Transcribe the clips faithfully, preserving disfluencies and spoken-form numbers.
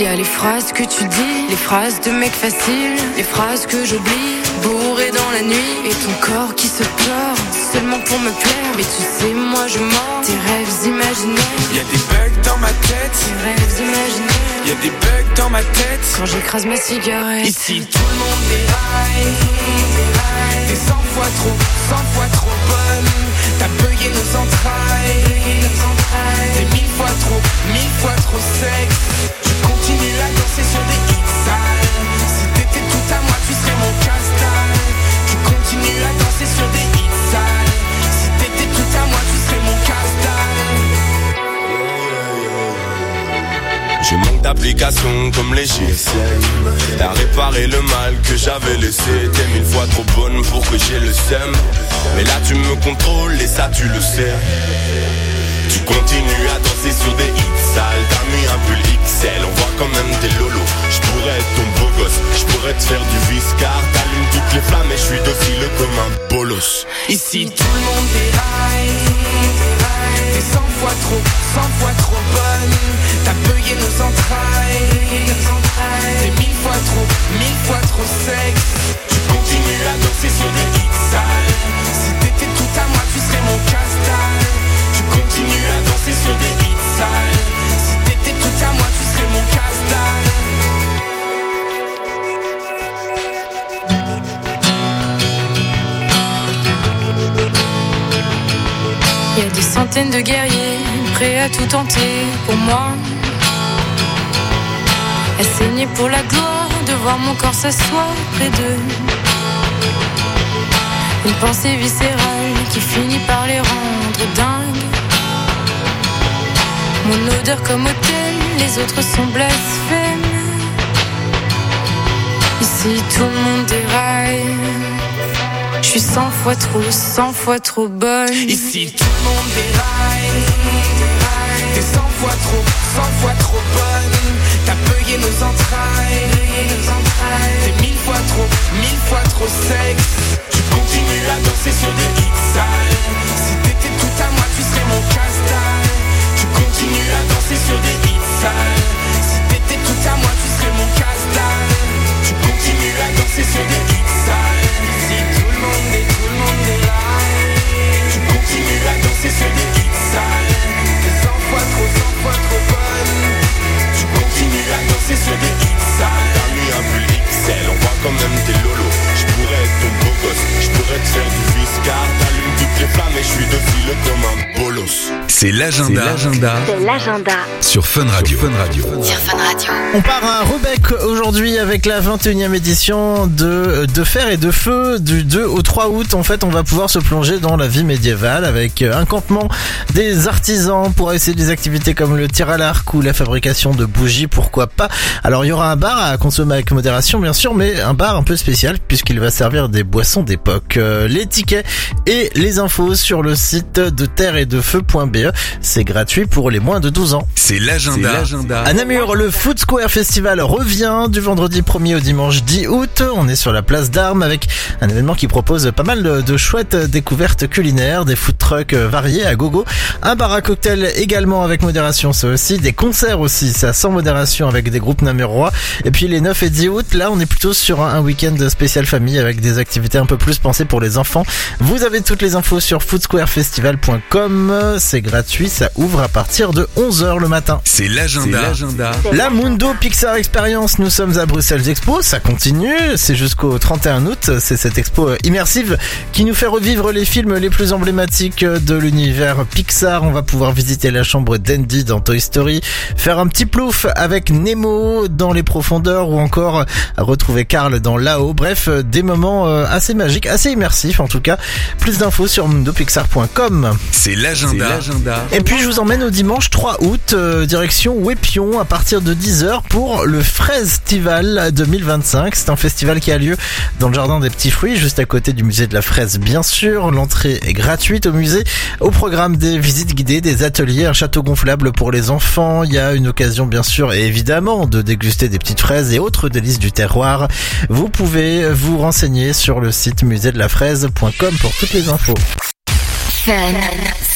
Y a les phrases que tu dis, les phrases de mec facile, les phrases que j'oublie, bourré dans la nuit, et ton corps qui se pleure, seulement pour me plaire. Mais tu sais, moi je mens, tes rêves imaginaires. Y'a des bugs dans ma tête, tes rêves imaginaires. Y'a des bugs dans ma tête, quand j'écrase ma cigarette. Ici tout le monde déraille, t'es cent fois trop, cent fois trop bonne. T'as bugué nos entrailles, t'es mille fois trop, mille fois trop sexe. Je continue à danser sur des hits sales. Si t'étais tout à moi, tu serais mon casse-dalle. Je continue à danser sur des hits sales. Si t'étais tout à moi, tu serais mon casse-dalle. Je manque d'applications comme les G S M. T'as réparé le mal que j'avais laissé. T'es mille fois trop bonne pour que j'ai le seum. Mais là tu me contrôles et ça tu le sais. Tu continues à danser sur des hits sales. T'as mis un pull X L, on voit quand même tes lolos. J'pourrais être ton beau gosse, j'pourrais te faire du viscar. T'allumes toutes les flammes et j'suis docile comme un bolos. Ici tout le monde déraille, t'es cent fois trop, cent fois trop bonne. T'as bugué nos entrailles, t'es mille fois trop, mille fois trop sexe. Tu continues à danser sur des hits sales. Si t'étais tout à moi, tu serais mon casse-dalle. Tu continues à danser sur des hits sales. Si t'étais tout à moi, tu serais mon casse-dalle. Y a des centaines de guerriers prêts à tout tenter pour moi. À saigner pour la gloire, de voir mon corps s'asseoir près d'eux. Une pensée viscérale qui finit par les rendre dingues. Mon odeur comme autel, les autres sont blasphèmes. Ici tout le monde déraille. Je suis cent fois trop, cent fois trop bonne. Ici tout le monde déraille. T'es cent fois trop, cent fois trop bonne. T'as bugué nos entrailles. T'es mille fois trop, mille fois trop sexe. Tu continues à danser sur des hits sales. Si t'étais tout à moi, tu serais mon casse-dalle. Tu continues à danser sur des hits sales. Si t'étais tout à moi, tu serais mon casse-dalle. Tu continues à danser sur des hits sales. Si tout le monde est, tout le monde est là. Tu continues à danser sur des hits sales. T'es cent fois trop, cent fois trop bonne. Tu continues à danser sur des hits sales. T'as mis un pull X L, on voit quand même tes lolos. J'pourrais être ton beau gosse, j'pourrais te faire du viscar. T'allumes toutes les flammes et j'suis docile comme un bolos. C'est l'agenda. C'est l'agenda. C'est l'agenda. Sur Fun Radio. Fun Radio. Sur Fun Radio. On part à Rubek aujourd'hui avec la vingt et unième édition de De Fer et de Feu. Du deux au trois août, en fait, on va pouvoir se plonger dans la vie médiévale avec un campement des artisans pour essayer des activités comme le tir à l'arc ou la fabrication de bougies, pourquoi pas. Alors, il y aura un bar à consommer avec modération, bien sûr, mais un bar un peu spécial puisqu'il va servir des boissons d'époque. Les tickets et les infos sur le site de terre et de feu point b e. C'est gratuit pour les moins de douze ans. C'est l'agenda. C'est l'agenda. À Namur, le Food Square Festival revient du vendredi premier au dimanche dix août. On est sur la place d'Armes avec un événement qui propose pas mal de, de chouettes découvertes culinaires, des food trucks variés à gogo, un bar à cocktail également avec modération, ça aussi, des concerts aussi, ça sans modération avec des groupes namurois. Et puis les neuf et dix août, là on est plutôt sur un, un week-end spécial famille avec des activités un peu plus pensées pour les enfants. Vous avez toutes les infos sur food square festival point com. C'est gratuit, ça ouvre à partir de onze heures le matin. C'est l'agenda. C'est l'agenda. La Mundo Pixar Experience, nous sommes à Bruxelles Expo, ça continue, c'est jusqu'au trente et un août, c'est cette expo immersive qui nous fait revivre les films les plus emblématiques de l'univers Pixar. On va pouvoir visiter la chambre d'Andy dans Toy Story, faire un petit plouf avec Nemo dans les profondeurs ou encore retrouver Carl dans Là-haut. Bref, des moments assez magiques, assez immersifs en tout cas. Plus d'infos sur mundo pixar point com. C'est l'agenda. C'est l'agenda. Et puis je vous emmène au dimanche trois août, euh, direction Wépion à partir de dix heures pour le Fraisestival deux mille vingt-cinq. C'est un festival qui a lieu dans le jardin des petits fruits, juste à côté du musée de la fraise bien sûr. L'entrée est gratuite au musée. Au programme des visites guidées, des ateliers, un château gonflable pour les enfants. Il y a une occasion bien sûr et évidemment de déguster des petites fraises et autres délices du terroir. Vous pouvez vous renseigner sur le site musée de la fraise point com pour toutes les infos. Fun.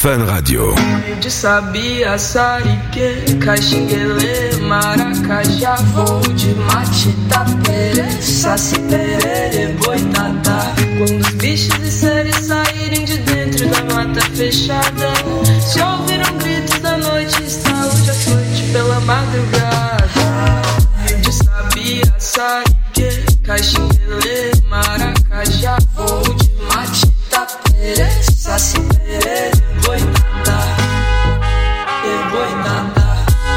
Fun Radio. De sabia, sarique, caxinguele, maracajá, voo de mate, tapere, saci, perere, boitatá. Quando os bichos e seres saírem de dentro da mata fechada, se ouviram gritos da noite, estalo de açoite pela madrugada. De sabia, sarique, caxinguele, maracajá, voo de mate, tapere, saci, perere, boitatá, e boitatá,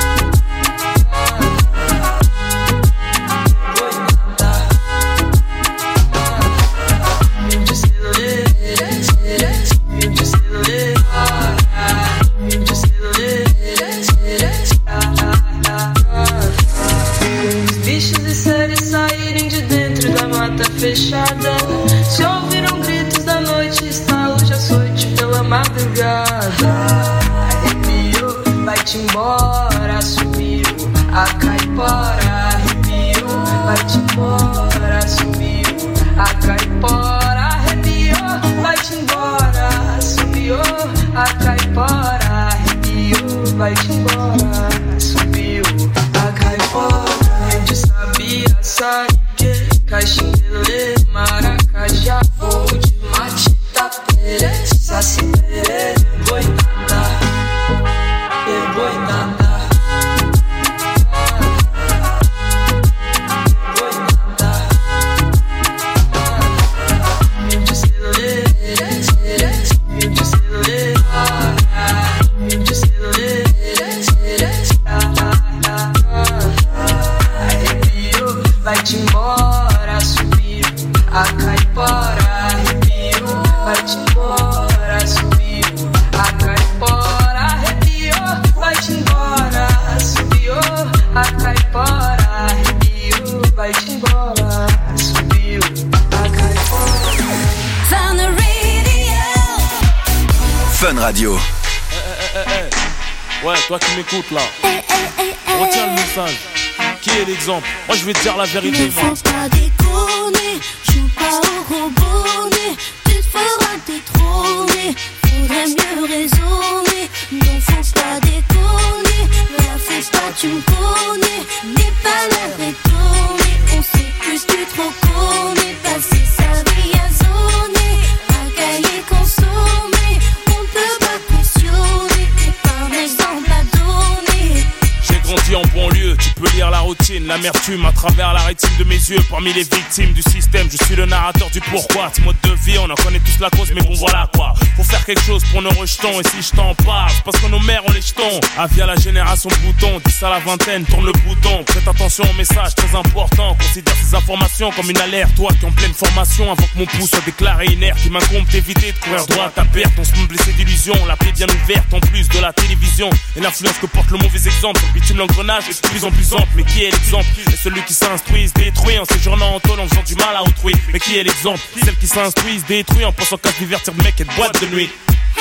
boitatá. Mil de celulê, mil de celulê, mil de celulê. Quando os bichos e seres saírem de dentro da mata fechada, se ouviram gritos da noite, estalo de açoite pela madrugada. Arrepiou, vai-te embora, subiu a caipora. Arrepiou, vai-te embora, subiu a caipora. Arrepiou, vai-te embora, subiu a caipora. Arrepiou, vai-te embora, subiu a caipora. De sabia, sarique, caxinguele, maracajá, voo de mate, tapere, saci, perere, boitatá, e boitatá, boitatá. Mil de celulê, mil de celulê, mil de celulê. Arrepiou, vai-te embora, subiu a caipora. Arrepiou, vai-te embora, subiu a caipora. Arrepiou, vai-te embora, subiu a caipora. Arrepiou, vai-te embora, subiu a caipora. Fun Radio. Fun Radio. Eh, eh, eh, eh. Ouais, toi qui m'écoutes là, retiens le message. Qui est l'exemple? Moi je vais te dire la vérité. Ne faut pas déconner, joue pas au robonnet, tu te feras détrôner, faudrait mieux raisonner. Non faut pas déconner, la fais pas tu me connais, n'aie pas l'air étonné, on sait que tu trop connais, passer sa vie à zoner, à cailler consommer, on peut pas cautionner, t'es pas un exemple à donner. J'ai grandi en banlieue, tu peux lire la routine, l'amertume à travers la rétine de mes yeux. Parmi les victimes du système, je suis le narrateur du pourquoi. Ce mode de vie, on en connaît tous la cause, mais bon voilà quoi. Faut faire quelque chose pour nos rejetons, et si je t'en parle, c'est parce que nos mères ont les jetons. Avis à la génération bouton, dix à la vingtaine, tourne le bouton. Prête attention au message très important, considère ces informations comme une alerte. Toi qui es en pleine formation, avant que mon pouls soit déclaré inerte, il m'incombe d'éviter de courir droit à ta perte. On se me blessé d'illusion, la plaie bien ouverte, en plus de la télévision. Et l'influence que porte le mauvais exemple, sur bitume l'engrenage est de plus en plus ample. Mais qui est l'exemple? Et celui qui s'instruit se détruit en séjournant en tôle en faisant du mal à autrui. Mais qui est l'exemple? Celle qui s'instruit se détruit en pensant qu'à se divertir de mec et de boîte de nuit.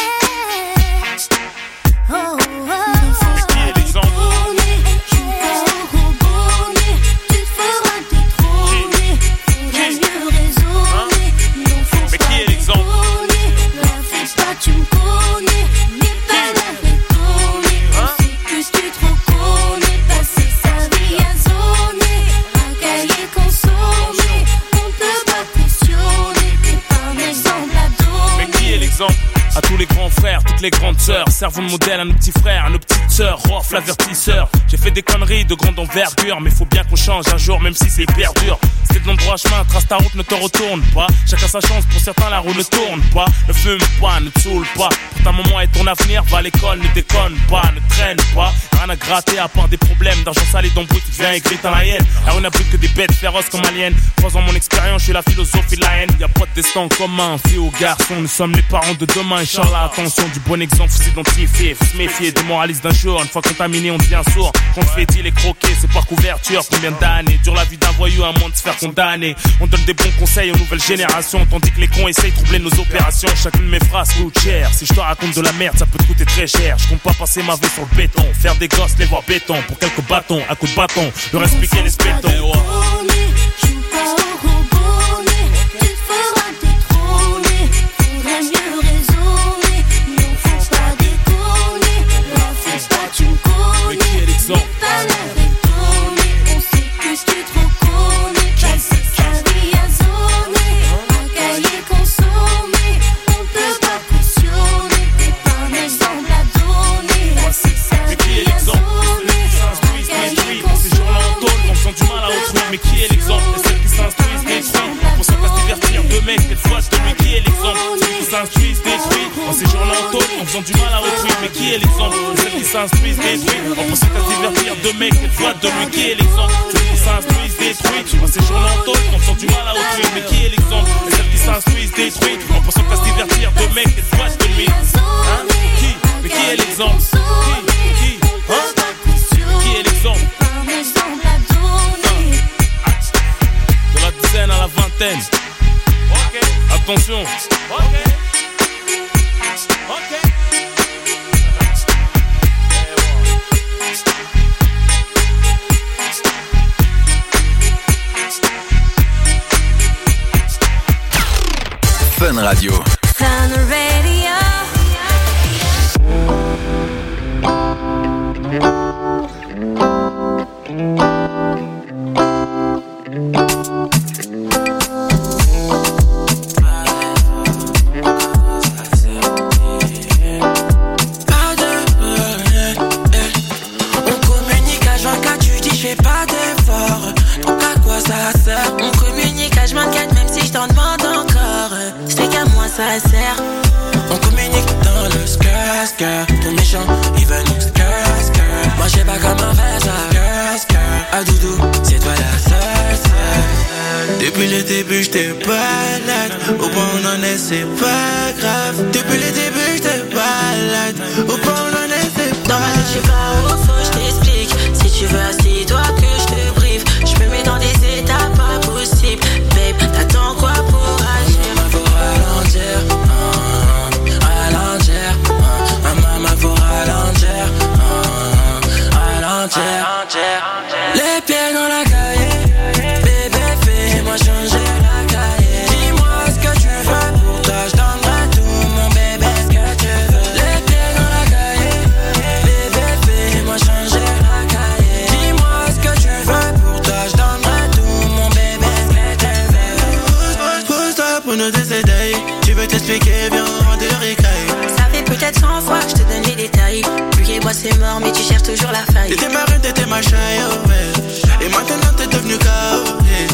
Oh, oh, oh. Qui est l'exemple? Joue pas au robonnet, tu te feras détrôner, faudrait mieux raisonner. Non faut Mais pas qui est l'exemple? déconner, la fais pas tu me connais, n'aie pas l'air étonné, on sait que tu trop connais, passer sa vie à zoner, à cailler consommer, on peut pas cautionner, t'es pas un exemple à donner. Mais qui est l'exemple? À tous les grands frères, toutes les grandes sœurs, servons de modèle à nos petits frères, à nos petites sœurs, Rof l'avertisseur. J'ai fait des conneries de grande envergure, mais faut bien qu'on change un jour, même si c'est hyper dur. C'est de l'endroit chemin, trace ta route, ne te retourne pas. Chacun sa chance, pour certains la roue ne tourne pas. Ne fume pas, ne te saoule pas. Pour ta maman et ton avenir, va à l'école, ne déconne pas, ne traîne pas. Rien à gratter à part des problèmes d'argent sale et d'embrouille, tu viens écrire dans la haine. Là on n'abrite que des bêtes féroces comme aliens. Trois ans mon expérience, je suis la philosophie de la haine. Y'a pas de destin en commun, fille ou garçon, nous sommes les parents de demain. Inch'Allah, attention, du bon exemple, faut s'identifier, faut se méfier des moralistes d'un jour. Une fois contaminé, on devient sourd. Quand on fait dit les croquer, c'est par couverture. Combien d'années dure la vie d'un voyou à moins de se faire condamner. On donne des bons conseils aux nouvelles générations, tandis que les cons essayent de troubler nos opérations. Chacune de mes phrases coûte cher. Si je te raconte de la merde, ça peut te coûter très cher. Je compte pas passer ma vie sur le béton, faire des gosses, les voir béton. Pour quelques bâtons, à coups de bâton, leur expliquer les spétons. Joue pas au robonnet, tu te feras détrôner, faudrait mieux raisonner. Non faut pas ont du mal à retrouver. Mais qui est l'exemple? Celles qui s'instruisent, détruisent, en pensant qu'à se divertir de mecs, qu'elles doivent de lui. Qui est l'exemple? Celles qui s'instruisent, détruisent, en séjournant en taule, en ont du mal à retrouver. Mais qui est l'exemple? Celles qui s'instruisent, détruisent, en pensant qu'à se divertir de mecs, qu'elles doivent de lui. Hein? Qui? Mais qui est l'exemple? Qui? Qui? Hein? Qui est l'exemple? De la dizaine à la vingtaine. Ok. Attention. Ok. Ok. Fun Radio. Fun Radio. Ça sert. On communique dans le skirt, skirt. Ton méchant, il veut nous skirt, skirt. Moi j'ai pas comment faire ça, skirt, skirt. Ah doudou, c'est toi la seule, seule. Depuis le début j't'ai balade. Au point où on en est c'est pas grave. Depuis le début j't'ai balade. Au point où on en est c'est pas grave. Dans ma tête j'sais pas où faut j't'explique. Si tu veux assis-toi que j'te brief. J'me mets dans des états pas possibles. Babe, t'attends quoi pour agir? Ralentir, uh, ralentir, uh, maman faut ralentir, uh, ralentir, les pieds dans la cahier, bébé fais-moi changer la cahier. Dis-moi ce que tu veux, pour toi je donnerai tout mon bébé, ce que tu veux. Les pieds dans la cahier, bébé fais-moi changer la cahier. Dis-moi ce que tu veux, pour toi je donnerai tout mon bébé, ce que tu veux. Pousse-toi pour nous décéder. Tu veux t'expliquer, viens on rentre de ricaille. Ça fait peut-être cent fois que je te donne les détails. Lui et moi c'est mort mais tu cherches toujours la faille. T'étais ma reine, t'étais ma chaille, oh ouais. Et maintenant t'es devenu K O, yeah.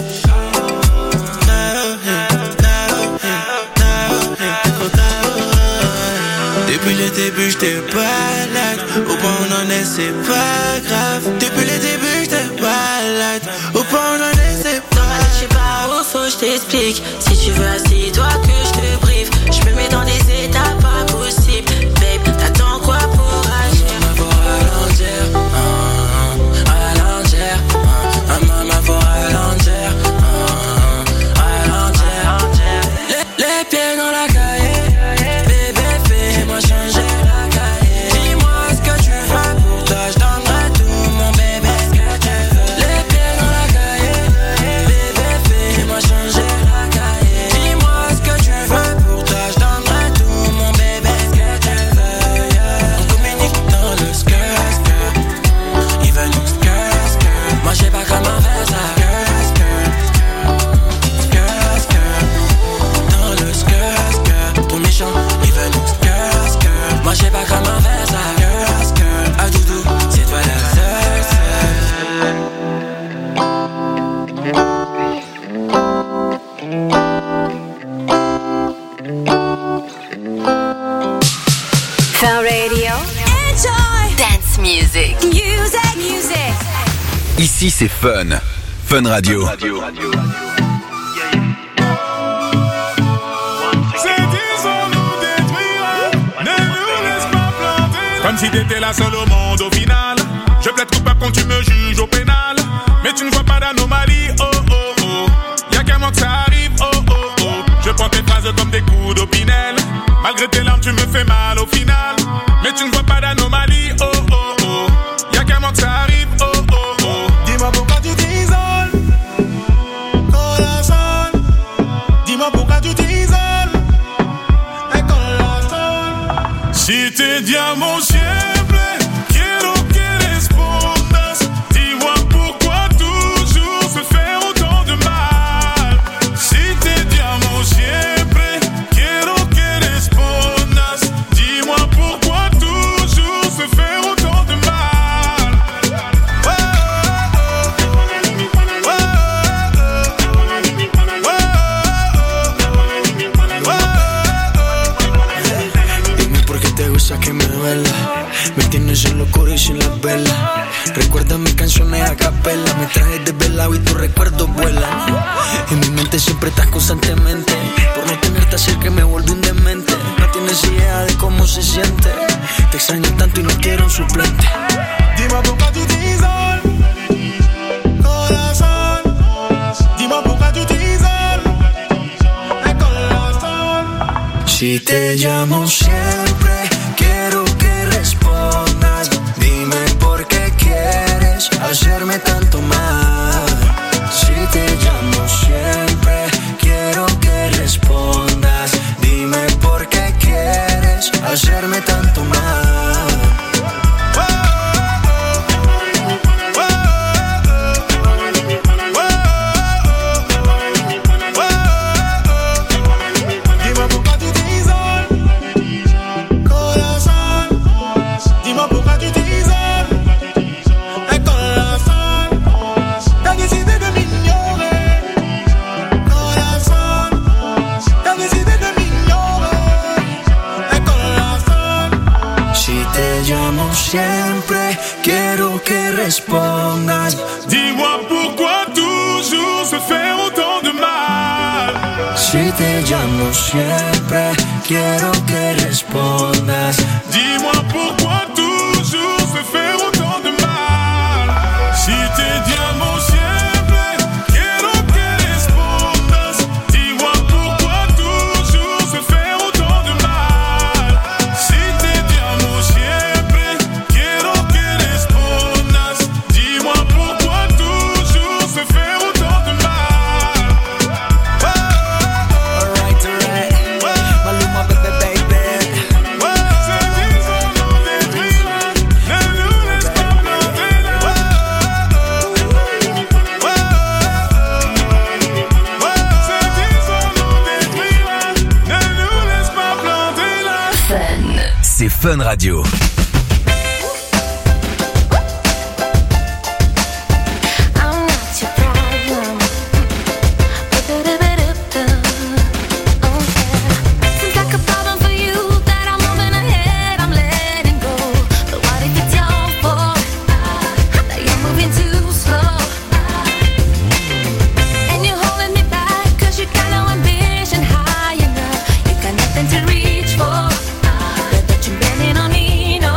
Depuis le début j'étais balade. Au point où on en est c'est pas grave. Depuis le début j'étais balade. Au point où on en est c'est pas grave. Je sais pas où faut je t'explique. Si tu veux assis-toi que je te brief. Je me mets dans des états pas possibles. Babe, t'attends quoi pour agir? Maman faut ralentir, uh, ralentir, uh, maman faut ralentir, uh, ralentir. Les, les pieds dans la cahier, bébé fais-moi changer la cahier. Dis-moi ce que tu veux, pour toi je donnerai tout mon bébé, ce que tu veux. Les pieds dans la cahier, bébé fais-moi changer la cahier. Dis-moi ce que tu veux, pour toi je donnerai tout mon bébé, ce que tu veux, yeah. On communique dans le skirt, skirt. Il veut nous skirt, skirt. Moi j'ai pas comment faire ça, skirt, skirt. Skirt, skirt. Dans le skirt, skirt. Ton méchant, il veut nous skirt, skirt. Moi j'ai pas comment faire ça, skirt, skirt. Ah doudou, c'est toi la seule, seule. Fun Radio. Enjoy. Dance music. Music. Music. Ici c'est Fun. Fun Radio. Radio. Comme si t'étais la seule au monde au final. Je plaide coupable quand tu me juges au pénal. Mais tu ne vois pas d'anomalie, oh oh oh. Y'a qu'un moment que ça arrive, oh oh oh. Je prends tes phrases comme des coups d'opinel. Malgré tes larmes tu me fais mal au final. Mais tu ne vois pas d'anomalie, oh oh oh. Y'a qu'un moment que ça arrive, oh oh oh. Dis-moi pourquoi tu t'isoles, corazon. Dis-moi pourquoi tu t'isoles. Si te llamo siempre, quiero que respondas. Dis-moi pourquoi toujours se faire autant de mal. Si te llamo siempre, quiero que respondas. Dis-moi pourquoi toujours sin los coros y sin las velas. Recuerda mis canciones a capela. Me traje desvelado y tus recuerdos vuelan. En mi mente siempre estás constantemente. Por no tenerte cerca me volví un demente. No tienes idea de cómo se siente. Te extraño tanto y no quiero un suplente. Dis-moi pourquoi tu t'isoles, corazón. Dis-moi pourquoi tu t'isoles, corazón. Si te llamo siempre, quiero que respondas. Dime por qué quieres hacerme tanto mal. Si te llamo siempre, quiero que respondas. Dime por qué quieres hacerme tanto mal. Siempre quiero que respondas. Dis-moi pourquoi toujours se faire autant de mal. Si te llamo siempre quiero que respondas. Dis-moi pourquoi toujours se faire autant de mal. Si te llamo siempre quiero que respondas. Dis-moi pourquoi toujours se faire autant de mal. Si te llamo siempre quiero que respondas. Dis-moi pourquoi toujours se faire autant de mal. Alright, alright. Maluma, baby, baby. C'est dit son nom des trilas. Ne nous laisse pas planter là. C'est dit son nom des trilas. Ne nous laisse pas planter là. C'est Fun Radio. I'm not your problem. Oh yeah. Seems like a problem for you that I'm moving ahead, I'm letting go. But what if it's your fault that you're moving too slow? And you're holding me back 'cause you got no ambition high enough. You got nothing to reach for. But that you're bending on me, no.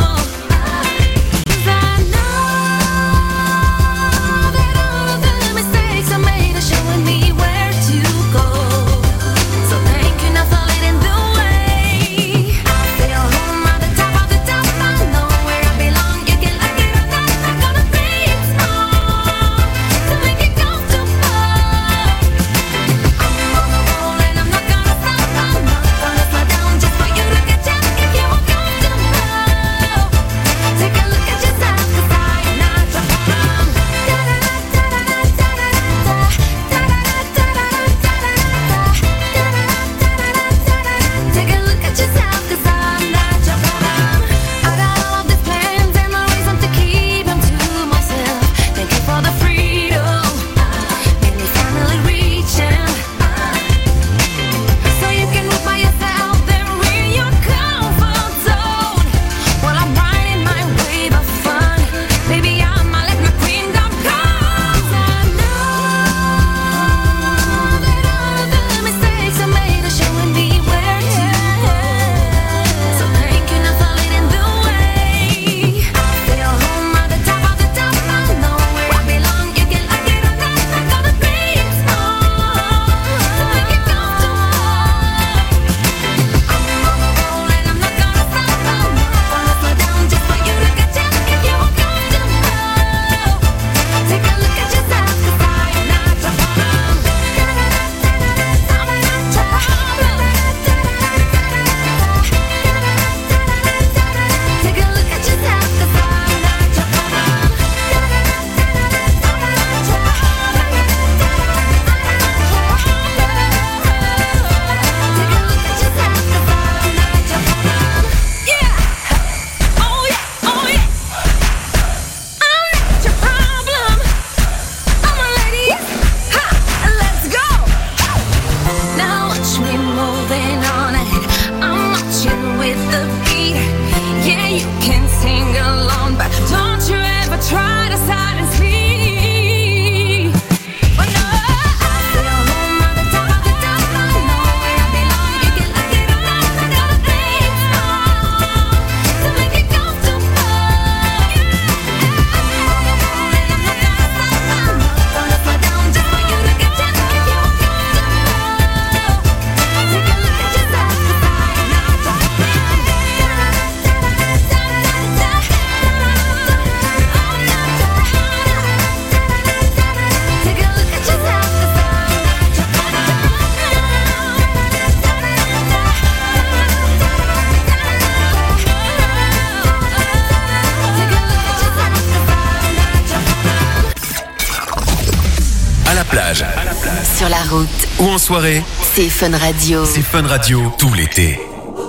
plage, sur la route ou en soirée, c'est Fun Radio. C'est Fun Radio tout l'été.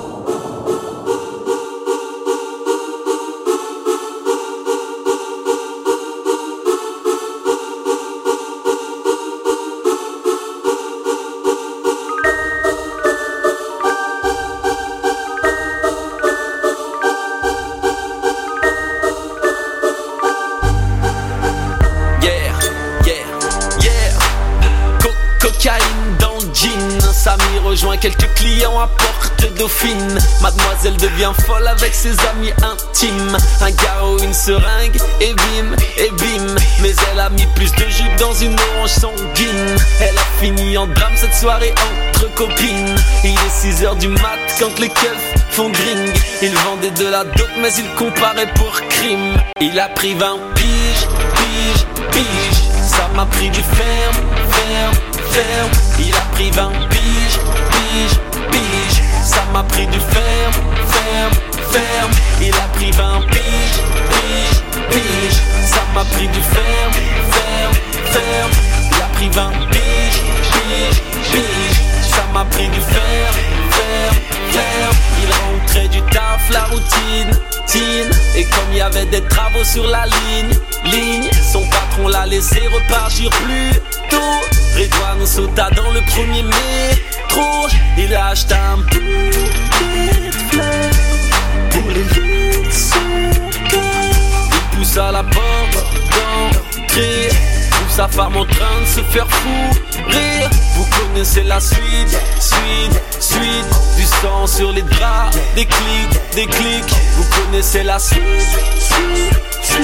Quelques clients à Porte Dauphine. Mademoiselle devient folle avec ses amis intimes. Un garrot, une seringue, et bim, et bim. Mais elle a mis plus de jus dans une orange sanguine. Elle a fini en drame cette soirée entre copines. Il est six heures du mat quand les keufs font gring. Il vendait de la dope mais il comparait pour crime. Il a pris vingt piges, piges, piges. Ça m'a pris du ferme, ferme, ferme. Il a pris vingt piges, piges, piges. Ça m'a pris du ferme, ferme, ferme. Il a pris vingt piges, piges, piges. Ça m'a pris du ferme, ferme, ferme. Il a pris vingt piges, piges, piges. Ça m'a pris du ferme, ferme, ferme. Il rentrait du taf, la routine, tine. Et comme il y avait des travaux sur la ligne, ligne, son patron l'a laissé repartir plus tôt. Redouane sauta dans le premier métro. Il a acheté un bouquet de fleurs pour les lieux de son cœur. Il poussa la porte d'entrée, trouve sa femme en train de se faire fourrer. Vous connaissez la suite, suite, suite. Du sang sur les draps, des clics, des clics. Vous connaissez la suite, suite,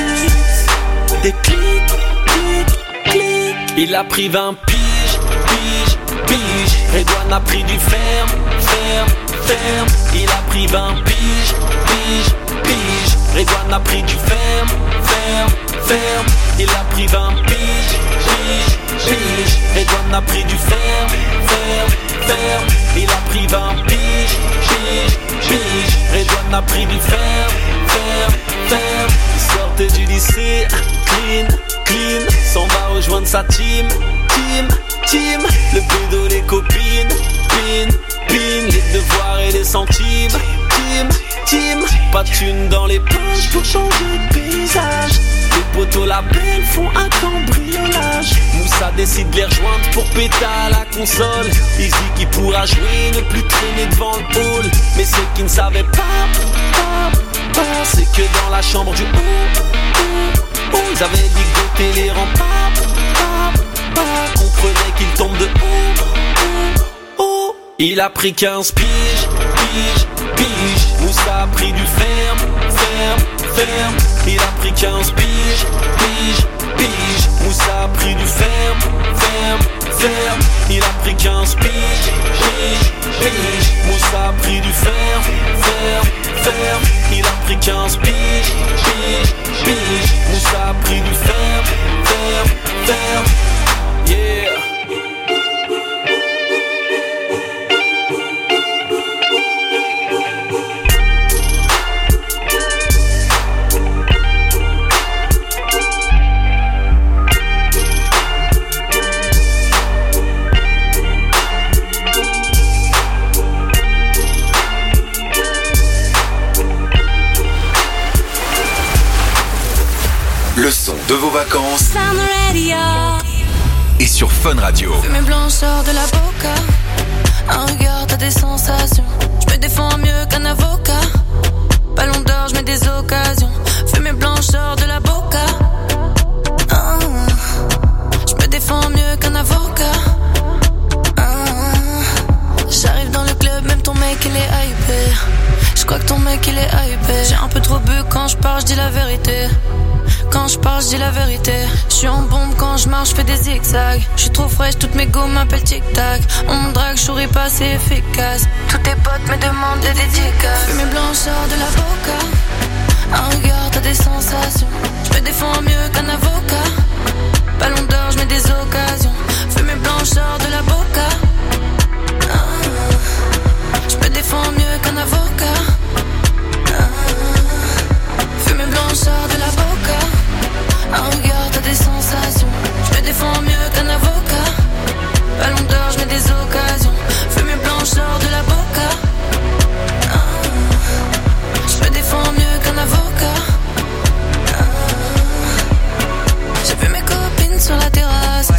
suite. Des clics, clics, clics. Il a pris vingt piges, piges, piges. Redouane a pris du ferme, ferme, ferme. Il a pris vingt piges, piges, piges. Redouane a pris du ferme, ferme, ferme. Il a pris vingt piges, piges, piges. Redouane a pris du ferme, ferme, ferme. Il a pris vingt piges, piges, piges. Redouane a pris du ferme, ferme, ferme. Il sortait du lycée, clean, clean. S'en va rejoindre sa team, team, team. Le pédo, les copines, pin, pin. Les devoirs et les centimes, team, team. Pas de thunes dans les poches pour changer de paysage. Les potos, la belle, font un cambriolage. Moussa décide de les rejoindre pour péter à la console. Il dit qu'il pourra jouer, ne plus traîner devant le hall. Mais ceux qui ne savaient pas, pas, pas, c'est que dans la chambre du haut, haut, haut, ils avaient ligoté les remparts, pas, pas, comprenait qu'il tombe de haut, haut, haut. Il a pris quinze piges, piges, piges. Moussa a pris du ferme, ferme, ferme. Il a pris quinze piges, piges, piges. Moussa a pris du ferme, ferme, ferme. Il a pris quinze piges, piges, piges. Moussa a pris du ferme, ferme, ferme. Il a pris quinze piges, piges, piges. Moussa a pris du ferme, ferme, ferme. Yeah. Le son de vos vacances et sur Fun Radio. Fumée blancheur de la boca, un regard, t'as des sensations. Je me défends mieux qu'un avocat. Ballon d'or, je mets des occasions. Fumée blancheur de la boca, ah, je me défends mieux qu'un avocat. Ah, j'arrive dans le club, même ton mec il est hypé. Je crois que ton mec il est hypé. J'ai un peu trop bu quand je parle, je dis la vérité. Quand je parle, je dis la vérité. Je suis en bombe quand je marche, je fais des zigzags. Je suis trop fraîche, toutes mes go m'appellent tic-tac. On me drague, je souris pas, c'est efficace. Tous tes potes me demandent des dédicaces. Fumée blancheur de la boca, un regard, t'as des sensations. Je me défends mieux qu'un avocat. Ballon d'or, je mets des occasions. Fumée blancheur de la boca, ah, je me défends mieux qu'un avocat. Fumée blancheur de la boca, un regard, t'as des sensations. Je me défends mieux qu'un avocat.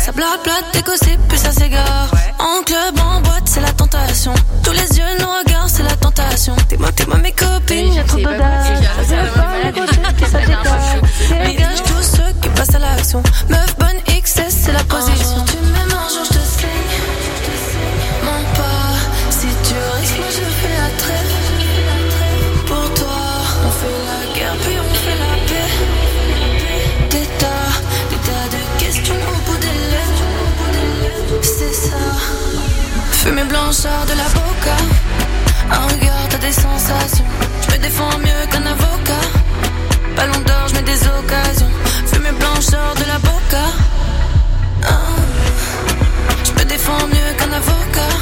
Ça blablate, des gossips, puis ça s'égare. En club, en boîte, c'est la tentation. Tous les yeux nous regardent, c'est la tentation. T'es moi, t'es moi, mes copines, j'ai trop d'audace. C'est pas les gossips, puis ça détache. Dégage tous ceux qui passent à l'action. Meuf bonne X S, c'est la position. Tu m'aimes un jour, je te saigne. Mens pas, si tu risques, moi je fais la trêve. Pour toi, on fait la guerre, puis on fait la paix. Des tas, des tas de questions au bout des lèvres. C'est ça. Fumée blancheur de la boca. Un regard, t'as des sensations. Je me défends mieux qu'un avocat. Ballon d'or, je mets des occasions. Fumée blancheur de la boca. Ah. Je me défends mieux qu'un avocat.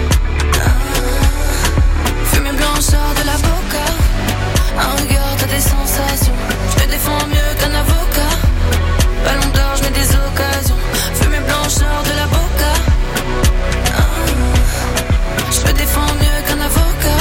Ah. Fumée blancheur de la boca. Un regard, t'as des sensations. Je me défends mieux qu'un avocat. Ballon d'or, je mets des occasions. Fumée blancheur de la boca. Ah. Je me défends mieux qu'un avocat.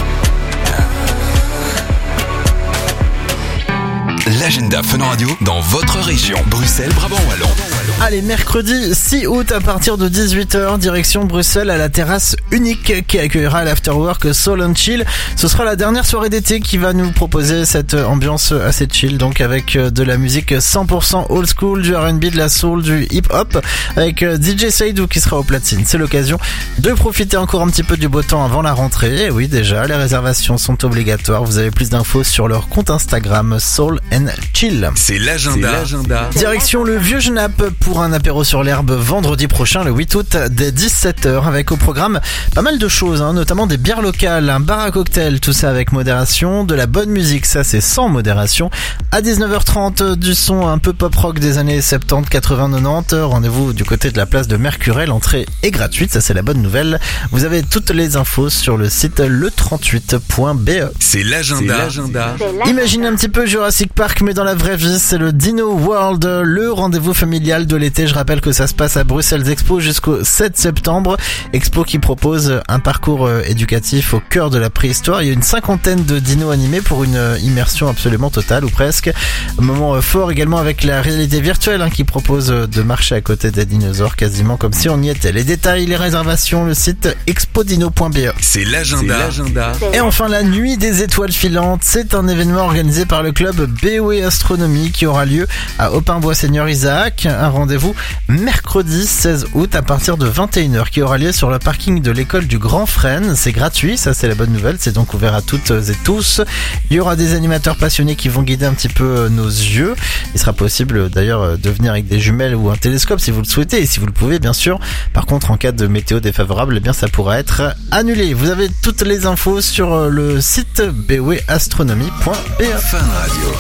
L'agenda Fun Radio dans votre région. Bruxelles, Brabant Wallon. Allez, mercredi six août à partir de dix-huit heures, direction Bruxelles à la terrasse unique qui accueillera l'Afterwork Soul and Chill. Ce sera la dernière soirée d'été qui va nous proposer cette ambiance assez chill, donc avec de la musique cent pour cent old school, du R and B, de la soul, du hip-hop, avec D J Seydou qui sera au platine. C'est l'occasion de profiter encore un petit peu du beau temps avant la rentrée. Et oui, déjà, les réservations sont obligatoires. Vous avez plus d'infos sur leur compte Instagram Soul and Chill. C'est l'agenda. C'est l'agenda. Direction le Vieux Genappe pour un apéro sur l'herbe vendredi prochain, le huit août, dès dix-sept heures, avec au programme pas mal de choses, hein, notamment des bières locales, un bar à cocktail, tout ça avec modération, de la bonne musique, ça c'est sans modération. À dix-neuf heures trente, du son un peu pop rock des années soixante-dix, quatre-vingts, quatre-vingt-dix. Rendez-vous du côté de la place de Mercurey, l'entrée est gratuite, ça c'est la bonne nouvelle. Vous avez toutes les infos sur le site le trente-huit point b e. C'est l'agenda. C'est l'agenda. Imaginez un petit peu Jurassic Park, mais dans la vraie vie, c'est le Dino World, le rendez-vous familial de l'été. Je rappelle que ça se passe à Bruxelles Expo jusqu'au sept septembre. Expo qui propose un parcours éducatif au cœur de la préhistoire. Il y a une cinquantaine de dinos animés pour une immersion absolument totale, ou presque. Un moment fort également avec la réalité virtuelle, hein, qui propose de marcher à côté des dinosaures quasiment comme si on y était. Les détails, les réservations, le site expodino point b e. C'est l'agenda. C'est l'agenda. Et enfin, la nuit des étoiles filantes, c'est un événement organisé par le club B O E Astronomie qui aura lieu à Opin-Bois-Seigneur Isaac. Un rendez-vous mercredi seize août à partir de vingt et une heures qui aura lieu sur le parking de l'école du Grand Frêne. C'est gratuit, ça c'est la bonne nouvelle, c'est donc ouvert à toutes et tous. Il y aura des animateurs passionnés qui vont guider un petit peu nos yeux. Il sera possible d'ailleurs de venir avec des jumelles ou un télescope si vous le souhaitez et si vous le pouvez bien sûr. Par contre, en cas de météo défavorable, eh bien ça pourra être annulé. Vous avez toutes les infos sur le site b o e astronomie point b e. Fun Radio.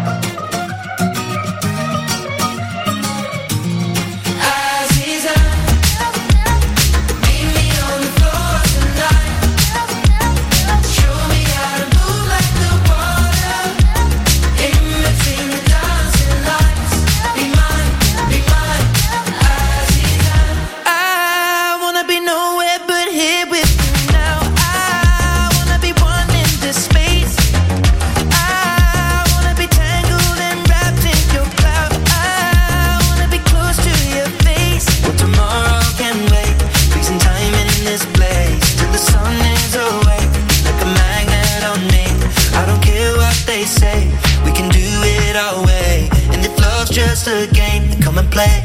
Just a game, come and play.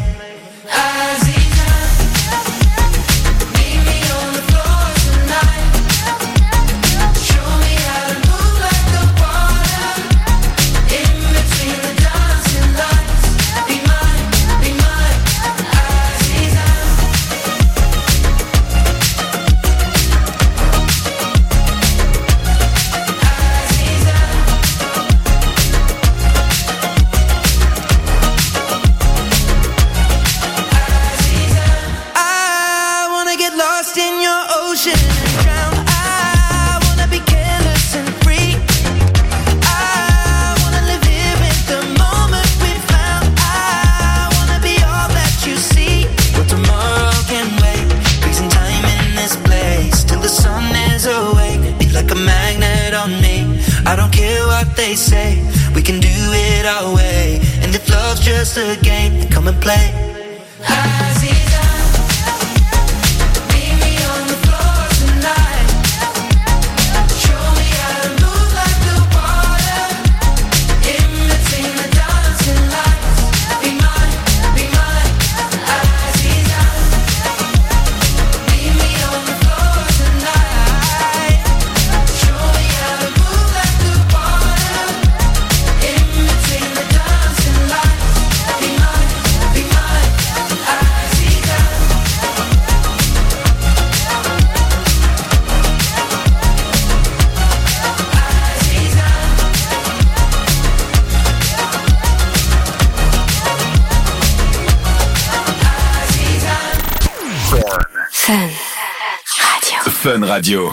They say we can do it our way, and if love's just a game, then come and play. Fun Radio.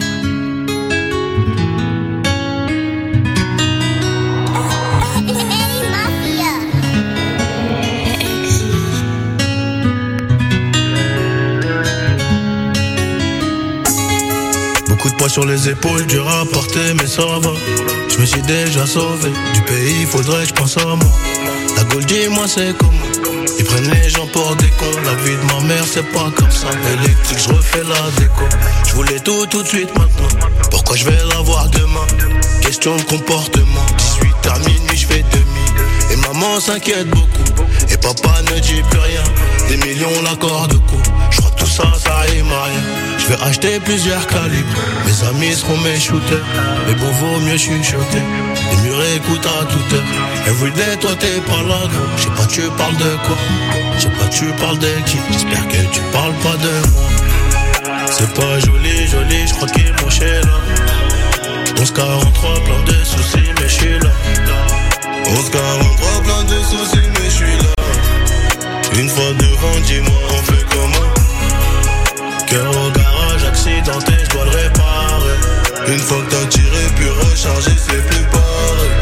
Beaucoup de poids sur les épaules, dur à porter, mais ça va. Je me suis déjà sauvé du pays, faudrait que je pense à moi. La Gaule, dis-moi c'est comment. Ils prennent les gens pour des cons. La vie de ma mère c'est pas comme ça. Électrique, je refais la déco. Je voulais tout tout de suite maintenant. Pourquoi je vais l'avoir demain? Question de comportement. dix-huit heures minuit, je fais demi. Et maman s'inquiète beaucoup. Et papa ne dit plus rien. Des millions l'accord de coup. Je crois que tout ça, ça rime à rien. Je vais acheter plusieurs calibres. Mes amis seront mes shooters. Mais bon, vaut mieux chuchoter. Les murs écoutent à toute heure. Everyday, toi t'es pas là, gros. Je sais pas, tu parles de quoi? Je sais pas, tu parles de qui? J'espère que tu parles pas de moi. C'est pas joli, joli, je crois qu'il est moché là. onze quarante-trois, plein de soucis, mais je suis là. onze quarante-trois, plein de soucis, mais je suis là. Une fois devant, dis-moi, on fait comment? Cœur au garage, accidenté, je dois le réparer. Une fois que t'as tiré, puis recharger, c'est plus pareil.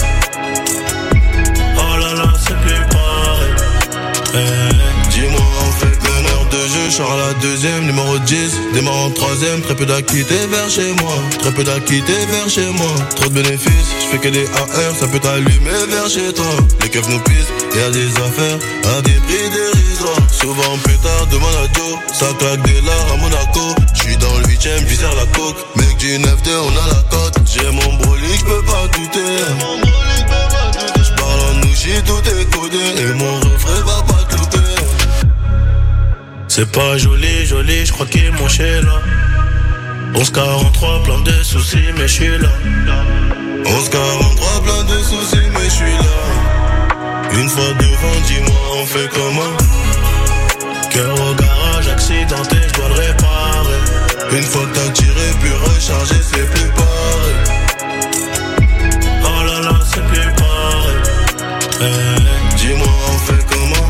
Oh là là, c'est plus pareil. Hey, dis-moi, on fait bonheur de jeu, Charles la deuxième, numéro dix. Démarre en troisième, très peu d'acquittés vers chez moi. Très peu d'acquittés vers chez moi. Trop de bénéfices, je fais que des A R, ça peut t'allumer vers chez toi. Les keufs nous pissent, y'a des affaires à des prix dérisoires. Souvent pétard, demande à Joe, ça claque des lards à Monaco. J'suis dans le huitième, j'vis la coke. Mec du neuf deux, on a la cote. J'ai mon brolic, j'peux pas douter. J'parle en nouchi, tout est codé. Et mon refrain va pas douter. C'est pas joli, joli, j'crois qu'il est moché là. onze quarante-trois, plein de soucis, mais j'suis là. onze quarante-trois, plein de soucis, mais j'suis là. Une fois devant, dis-moi, on fait comment? Cœur au garage, accidenté, je dois le réparer. Une fois que t'as tiré, puis recharger, c'est plus pareil. Oh là là, c'est plus pareil. Hey, dis-moi, on fait comment?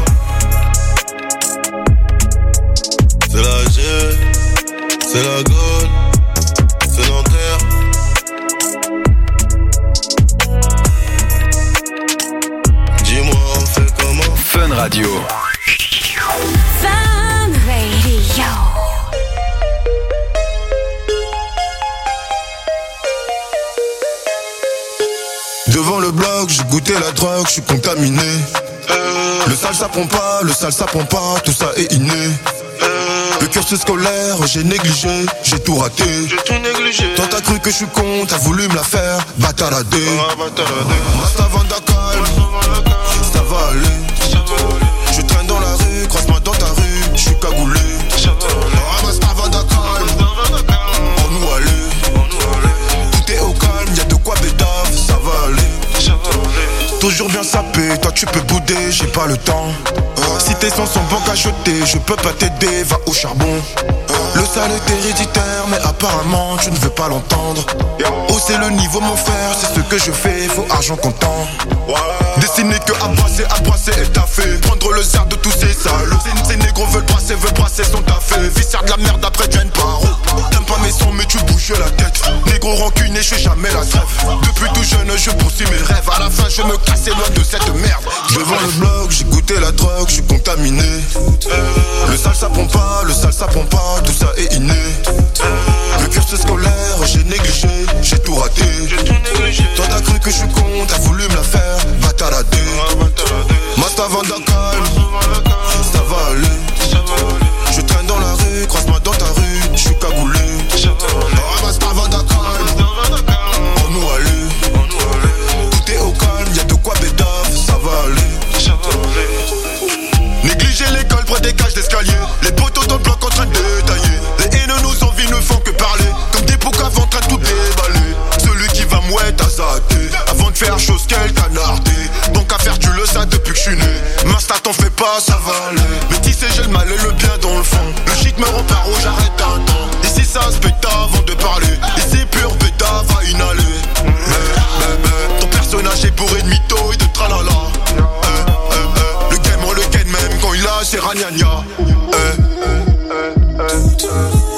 C'est la G, c'est la Gaule, c'est Nanterre. Dis-moi, on fait comment? Fun Radio. Fun Radio. Devant le bloc, j'ai goûté la drogue, je suis contaminé. Le sale ça prend pas, le sale ça prend pas, tout ça est inné. Le cursus scolaire, j'ai négligé, j'ai tout raté. J'ai tout négligé. Toi t'as cru que je suis con, t'as voulu me la faire, bataradé. Masta Vanda calme, ça va aller. Je traîne dans la rue, croise-moi dans ta rue, je suis cagoulé. Masta Vanda calme, on nous allait. Tout est au calme, y'a de quoi bédave, ça va aller. Toujours bien sapé, toi tu peux bouder, j'ai pas le temps. Si tes sons sont banques à jeter, je peux pas t'aider, va au charbon. Le sale est héréditaire, mais apparemment tu ne veux pas l'entendre. Hausser le niveau mon frère, c'est ce que je fais, faut argent comptant. Destiné que à brasser, à brasser et taffer. Prendre le zère de tous ces salauds. Ces négros veulent brasser, veulent brasser son taffé. Viscère de la merde après tu viens par où? T'aimes pas mes sons mais tu bouges la tête. Négro rancuné, je fais jamais la trêve. Depuis tout jeune je poursuis mes rêves. À la fin je me casse loin de cette merde. Devant le bloc, j'ai goûté la drogue, je suis contaminé. Le sale ça prend pas, le sale ça prend pas, tout ça est inné. Le cursus scolaire, j'ai négligé, j'ai tout raté. Toi t'as cru que je suis con, t'as voulu me la faire, bataradé. Masta Vanda calme, ça va aller. Rasta t'en fais pas, ça va aller. Mais tu sais j'ai le mal et le bien dans le fond. Le shit me rend paro, j'arrête un temps. Ici ça se péta avant de parler. Ici pur bêta, va inhaler. Eh, eh, eh. Ton personnage est bourré de mythos et de tralala. Eh, eh, eh. Le game on le ken même quand il a c'est ragnagna. Eh, eh, eh.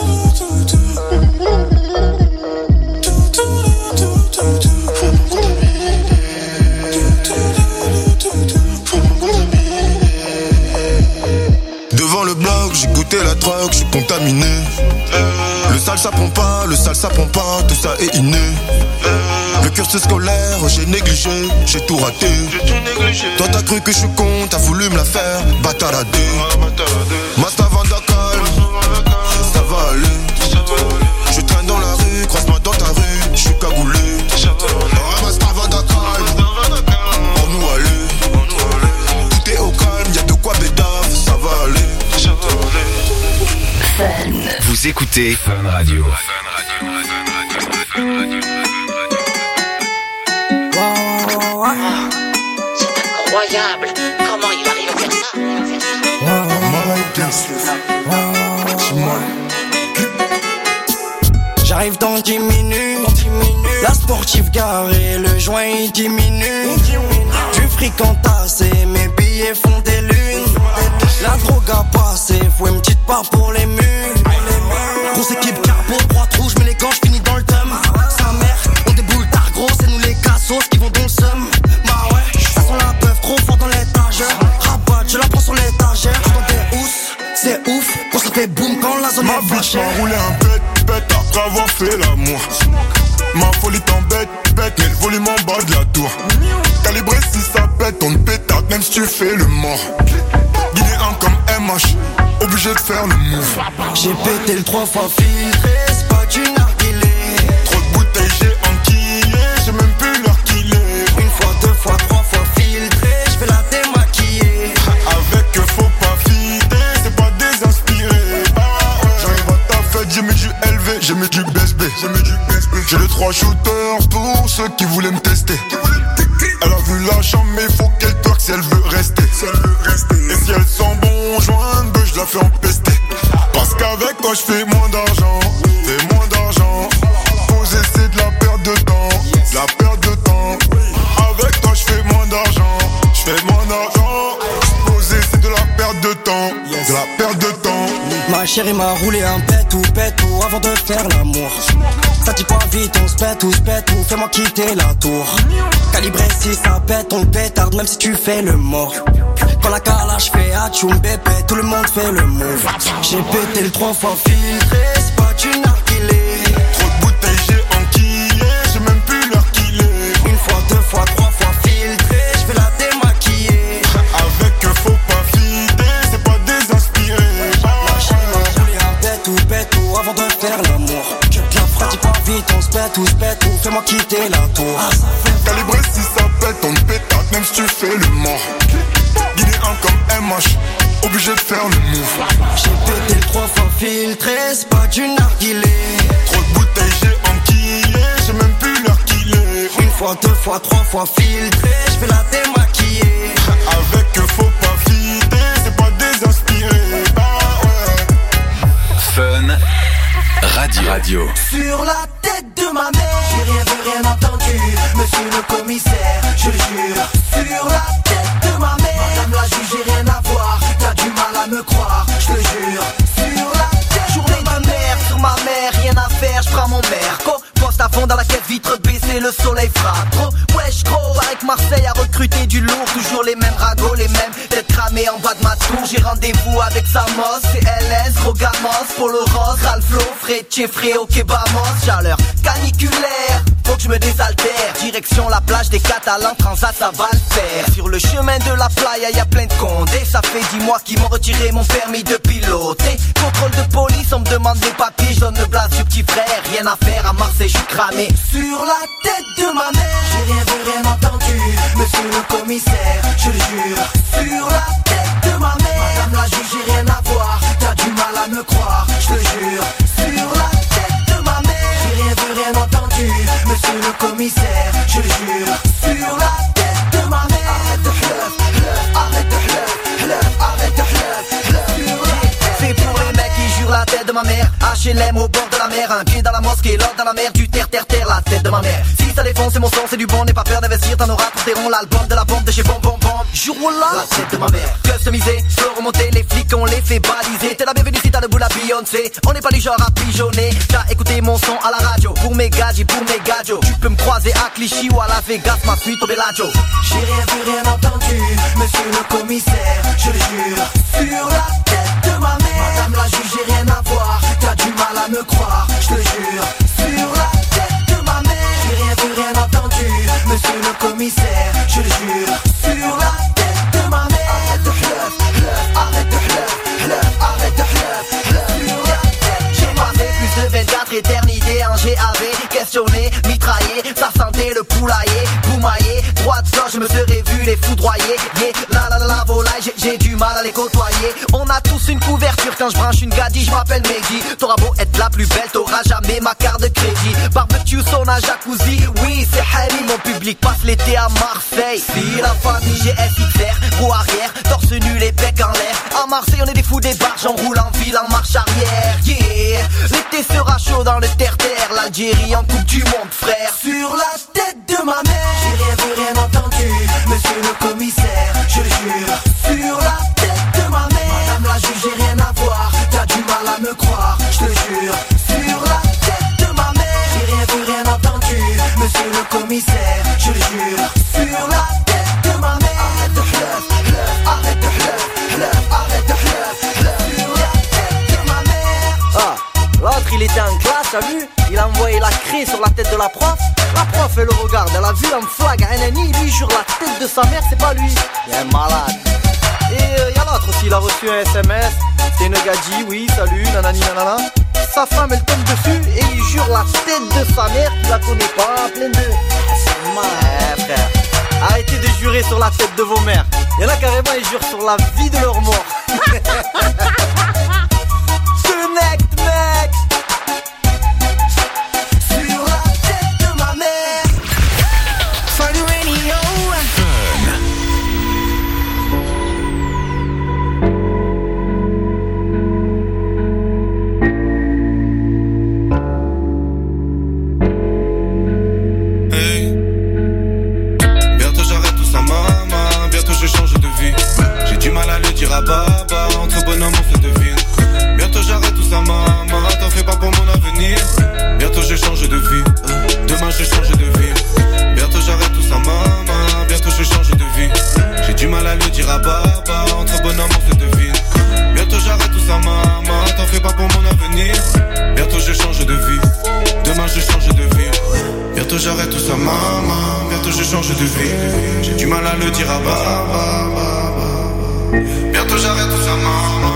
Devant le bloc, j'ai goûté la drogue, je suis contaminé. Le sale ça prend pas, le sale ça prend pas, tout ça est inné. Le cursus scolaire, j'ai négligé, j'ai tout raté. Toi t'as cru que je suis con, t'as voulu me la faire, bataradé. Masta Vanda calme, ça va aller. Je traîne dans la rue, croise-moi dans ta rue, je suis cagoulé. Masta Vanda calme, pour nous aller. Tout est au calme, y'a de quoi bédave, ça va aller. Vous écoutez Fun Radio. Wow, c'est incroyable. Comment il arrive à faire ça, wow. J'arrive dans dix minutes. La sportive garée, le joint il diminue. Du fric entassé, mes billets font des lunes. La drogue a passé, faut une petite part pour les mules. Grosse équipe capot, droite rouge, mais les gants j'finis dans le thème. Sa mère, on déboule tard gros, c'est nous les cassos qui vont dans le seum. Bah ouais, ça sent la peuf trop fort dans l'étagère. Rabat, je la prends sur l'étagère. Je dans des housses, c'est ouf, quand ça fait boum quand la zone est bitch m'a roulé un bête, bête après avoir fait l'amour. Ma folie t'embête, bête, mais le volume en bas de la tour. Calibré si ça pète, on te pétate même si tu fais le mort. Guinéen comme M H, obligé de faire le move. J'ai pété le trois fois filtré, c'est pas du narguilé. Trop de bouteilles, j'ai enquillé, j'ai même plus l'heure qu'il est. Une fois, deux fois, trois fois filtré, j'fais la démaquiller. Avec faut pas fider, c'est pas désinspiré. Ah ouais. J'arrive à ta fête, j'ai mis du L V, j'ai mis du B S B, j'ai mis du B S B. J'ai les trois shooters pour ceux qui voulaient me tester. Elle a vu la chambre mais faut qu'elle twerk si elle veut rester. Si elle veut rester. Et si elle sent bon joint, ben je la fais empester. Parce qu'avec toi je fais moins d'argent, fais moins d'argent. Poser c'est de la perte de temps, de la perte de temps. Avec toi je fais moins d'argent, je fais moins d'argent. Poser c'est de la perte de temps, de la perte de temps. Ma chérie m'a roulé un pète ou pète ou avant de faire l'amour. Ça dit pas vite, on se pète ou se pète ou fais-moi quitter la tour. Calibré si ça pète, on pétarde même si tu fais le mort. Quand la calage fait atchoum bébé, tout le monde fait le move. J'ai pété le trois fois filtré, c'est pas du narguilé. Trop de bouteilles, j'ai enquillé, j'ai même plus l'heure qu'il est. Une fois, deux fois, trois fois filtré, j'fais la démaquiller. Avec faut pas fider, c'est pas désinspiré. Ma chérie m'a roulé un pète ou pète ou avant de faire l'amour. Ça dit pas vite, on se pète ou se pète ou fais-moi quitter la tour. Calibré si ça pète, on te pétate même si tu fais le mort. Guinéen comme M H, obligé de faire le move. J'ai pété le trois fois filtré, c'est pas du narguilé. Trop de bouteilles, j'ai enquillé, j'ai même plus l'heure qu'il est. Une fois, deux fois, trois fois filtré, j'fais la démaquiller. Avec faut pas fider, c'est pas désinspiré. Ah ouais. Fun Radio. Radio. Sur la tête de ma mère, j'ai rien vu, rien entendu. Monsieur le commissaire, je le jure. Sur la tête de ma mère, madame la juge, j'ai rien à voir. T'as du mal à me croire, je te jure. Sur la tête journée de ma mère, sur ma mère, rien à faire, je prends mon merco. Poste à fond dans la caisse, vitre baissée, le soleil frappe trop. Wesh gros, avec Marseille à recruter du lourd. Toujours les mêmes ragots, les mêmes têtes cramées en bas de ma tour. J'ai rendez-vous avec Samos, C L S, Rogamos, Polo Rose, Ralflo, Frétier, Fréo, Kebamos. Chaleur caniculaire, faut que je me désaltère. Direction la plage des Catalans, Transat ça va le faire. Sur le chemin de la playa y'a plein de condés. Ça fait dix mois qu'ils m'ont retiré mon permis de piloter. Contrôle de police, on me demande des papiers. Je donne le blase du petit frère, rien à faire à Marseille, je suis cramé. Sur la tête de ma mère, j'ai rien vu, rien entendu. Monsieur le commissaire, je le jure. Sur la tête de ma mère, madame la juge, j'ai rien à voir. T'as du mal à me croire, je te jure. Sur la tête de ma mère, j'ai rien vu, rien entendu. Monsieur le commissaire, je le jure. Sur la tête de ma mère, arrête de fleuve, arrête de fleuve. H L M au bord de la mer, un pied dans la mosquée, l'autre dans la mer, du terre, terre, terre, la tête de ma mère. Si ça défonce, c'est mon son, c'est du bon, n'aie pas peur d'investir, t'en auras pour tes ronds, l'album de la bombe de chez Bom Bom Bom. Jour là, la tête de ma mère, customisé, slow remonter, les flics on les fait baliser. T'es la bienvenue si t'as le bout la Beyoncé, on n'est pas du genre à pigeonner. T'as écouté mon son à la radio, pour mes gadgets, pour mes gadgets. Tu peux me croiser à Clichy ou à la Vegas, ma suite au Bellagio. J'ai rien vu, rien entendu, monsieur le commissaire, je le jure, sur la tête de ma mère. Madame la juge, j'ai rien à voir, t'as du mal à me croire, je te jure, sur la tête de ma mère. J'ai rien vu, rien entendu, monsieur le commissaire, je le jure, sur la tête de ma mère. Arrête de bluff, bluff, arrête de bluff, bluff, arrête de bluff, bluff, sur la tête. J'ai passé plus de vingt-quatre éternités en G A V, questionné, mitraillé, ça sentait le poulailler, boumaillé, droite gorge, je me serais vu les foudroyer, yeah, la la la la volaille, j'ai, j'ai du mal à les côtoyer. On a tous une couverture quand je branche une gadie, je m'appelle Mehdi. T'auras beau être la plus belle, t'auras jamais ma carte de crédit. Barbecue, sauna, jacuzzi, oui c'est Harry, mon public passe l'été à Marseille. Si la famille G S X R, roue arrière, torse nu, les becs en l'air. À Marseille on est des fous des barges, on roule en ville en marche arrière, yeah. L'été sera chaud dans le terre-terre, l'Algérie en coupe du monde frère. Sur la tête de ma mère, j'ai rien vu, rien entendu, monsieur le commissaire, je le jure, sur la tête de ma mère. Madame la juge, j'ai rien à voir, t'as du mal à me croire, je te jure, sur la tête de ma mère. J'ai rien vu, rien entendu, monsieur le commissaire, je le jure, sur la tête de ma mère. Arrête de bluff, bluff, arrête de bluff, bluff, arrête de bluff, bluff, sur la tête de ma mère. Ah, l'autre il était en classe, t'as vu? Il a envoyé la craie sur la tête de la prof. La prof elle le regarde, elle a vu un flag à un ennemi, lui jure la tête de sa mère, c'est pas lui. Il est malade. Et il euh, y a l'autre aussi, il a reçu un S M S. C'est une gadji, oui, salut, nanani nanana. Sa femme elle tombe dessus et il jure la tête de sa mère, tu la connais pas, plein de... C'est mal, eh, frère. Arrêtez de jurer sur la tête de vos mères. Il y en a carrément, ils jurent sur la vie de leur mort. Connect, mec. Sur la tête de ma mère. For the radio. Hey. Bientôt j'arrête tout ça, maman. Bientôt je change de vie. J'ai du mal à le dire à baba. Entre bonhomme on se devine. Bientôt j'arrête tout ça, maman. T'en fais pas pour mon avenir. Bientôt je change de vie. Demain je change de vie. Bientôt j'arrête tout ça, maman. Bientôt je change de vie. J'ai du mal à le dire à baba. Entre bonhomme on se devine. Bientôt j'arrête tout ça, maman. T'en fais pas pour mon avenir. Bientôt je change de vie. Demain je change de vie. Bientôt j'arrête tout ça, maman. Bientôt je change de vie. J'ai du mal à le dire à baba. Bientôt j'arrête tout ça, maman.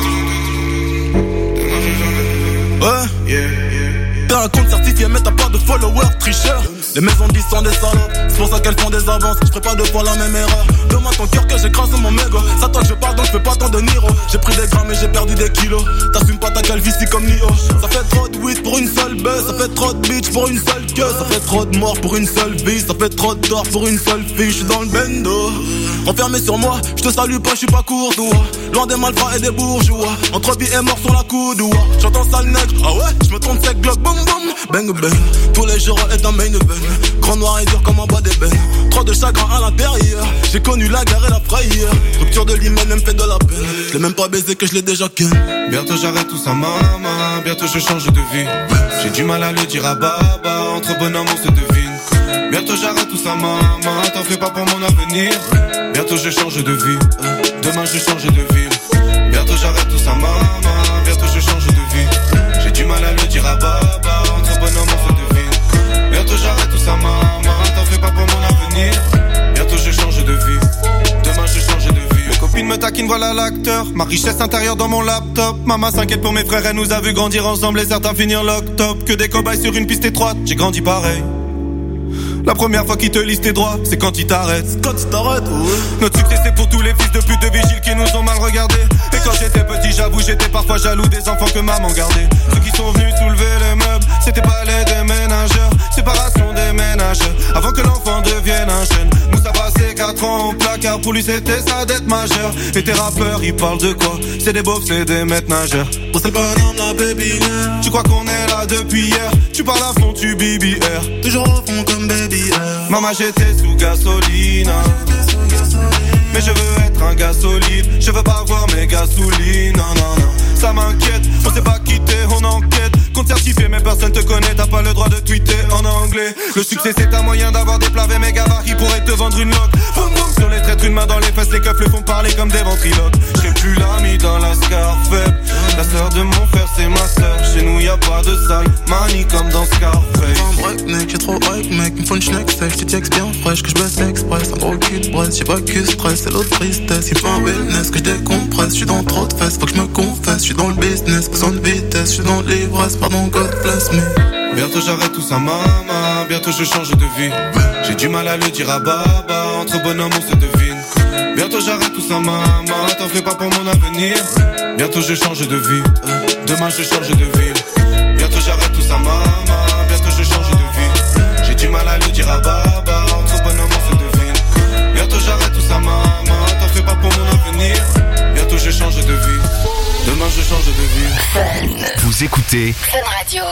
Ouais, yeah, yeah. T'as un compte certifié mais t'as pas de followers, tricheur. Les maisons dix sont des salopes, c'est pour ça qu'elles font des avances. Je ferai pas deux fois la même erreur. Demande ton cœur que j'écrase mon mégot. Ça toi que je parle donc je fais pas tant de Niro. J'ai pris des grammes et j'ai perdu des kilos. T'assumes pas ta calvitie comme Nio. Ça fait trop de weed pour une seule baisse. Ça fait trop de bitch pour une seule queue. Ça fait trop de morts pour une seule vie. Ça fait trop d'or pour une seule fille. J'suis dans le bendo, enfermé sur moi, j'te salue pas, j'suis pas courtois. Loin des malfrats et des bourgeois. Entre vie et mort sur la coude. J'entends sale nègre, ah ouais, j'me trompe sec, glock, boum boum. Bang bang, tous les jours est un main event. Grand noir et dur comme un bas d'ébène. Trop de chagrin à l'intérieur. J'ai connu la guerre et la frayeur. Rupture de l'hymen me fait de la peine. Je l'ai même pas baisé que je l'ai déjà ken. Bientôt j'arrête tout ça, maman. Bientôt je change de vie. J'ai du mal à le dire à baba. Entre bonhomme on se devine. Bientôt j'arrête tout ça, maman. T'en fais pas pour mon avenir. Bientôt je change de vie. Demain je change de ville. Bientôt j'arrête tout ça, maman. Bientôt je change de vie. J'ai du mal à le dire à baba. Entre bonhomme on se devine. Bientôt j'arrête tout ça, maman. T'en fais pas pour mon avenir. Bientôt je change de vie. Demain je change de vie. Mes copines me taquinent, voilà l'acteur. Ma richesse intérieure dans mon laptop. Maman s'inquiète pour mes frères, elle nous a vu grandir ensemble et certains finir lock-top. Que des cobayes sur une piste étroite, j'ai grandi pareil. La première fois qu'ils te lisent tes droits, c'est quand ils t'arrêtent. Quand ils t'arrêtent, ouais. Notre succès c'est pour tous les fils de pute de vigiles qui nous ont mal regardés. Et quand j'étais petit, j'avoue j'étais parfois jaloux des enfants que maman gardait. Ceux qui sont venus soulever les meubles, c'était pas les déménageurs. Séparation des ménageurs, avant que l'enfant devienne un jeune. Moussa passé quatre ans au placard, pour lui c'était sa dette majeure. Et tes rappeurs ils parlent de quoi? C'est des beaufs, c'est des maîtres nageurs. Oh c'est le bonhomme la baby. Tu crois qu'on est là depuis hier? Tu parles à fond, tu B B R. Toujours au fond comme baby R. Maman j'étais sous gasoline, mais je veux être un gars solide. Je veux pas voir mes gasolines, non non non. Ça m'inquiète, on s'est pas quitté, on enquête. Compte certifié mais personne te connaît, t'as pas le droit de tweeter en anglais. Le succès c'est un moyen d'avoir des plats mes gabards qui pourraient te vendre une loque. Boum boum sur les traîtres, une main dans les fesses, les keufs le font parler comme des ventriloques. J'ai plus l'ami dans la Scarface. La sœur de mon frère c'est ma sœur. Chez nous y'a pas de sale manie comme dans Scarface. Un break mec, j'ai trop hype mec, il me faut une schneck sèche, tu textes bien fraîche, que je baisse express, un gros cul de Brest, j'ai pas que stress, c'est l'autre tristesse, il me faut un wellness, que je décompresse, je suis dans trop de fesses, faut que je me confesse, je suis dans le business, besoin de vitesse, je suis dans l'ivresse, pardon God bless me. Bientôt j'arrête tout ça maman, bientôt je change de vie. J'ai du mal à le dire à baba, entre bonhommes on se devine. Bientôt j'arrête tout ça maman, t'en fais pas pour mon avenir. Bientôt je change de vie, demain je change de ville. Bientôt j'arrête tout ça maman, bientôt je change de vie. J'ai du mal à le dire à baba, entre bonhommes on se devine. Bientôt j'arrête tout ça maman, t'en fais pas pour mon avenir. Bientôt je change de vie, demain je change de vie. Fun. Vous écoutez Fun Radio.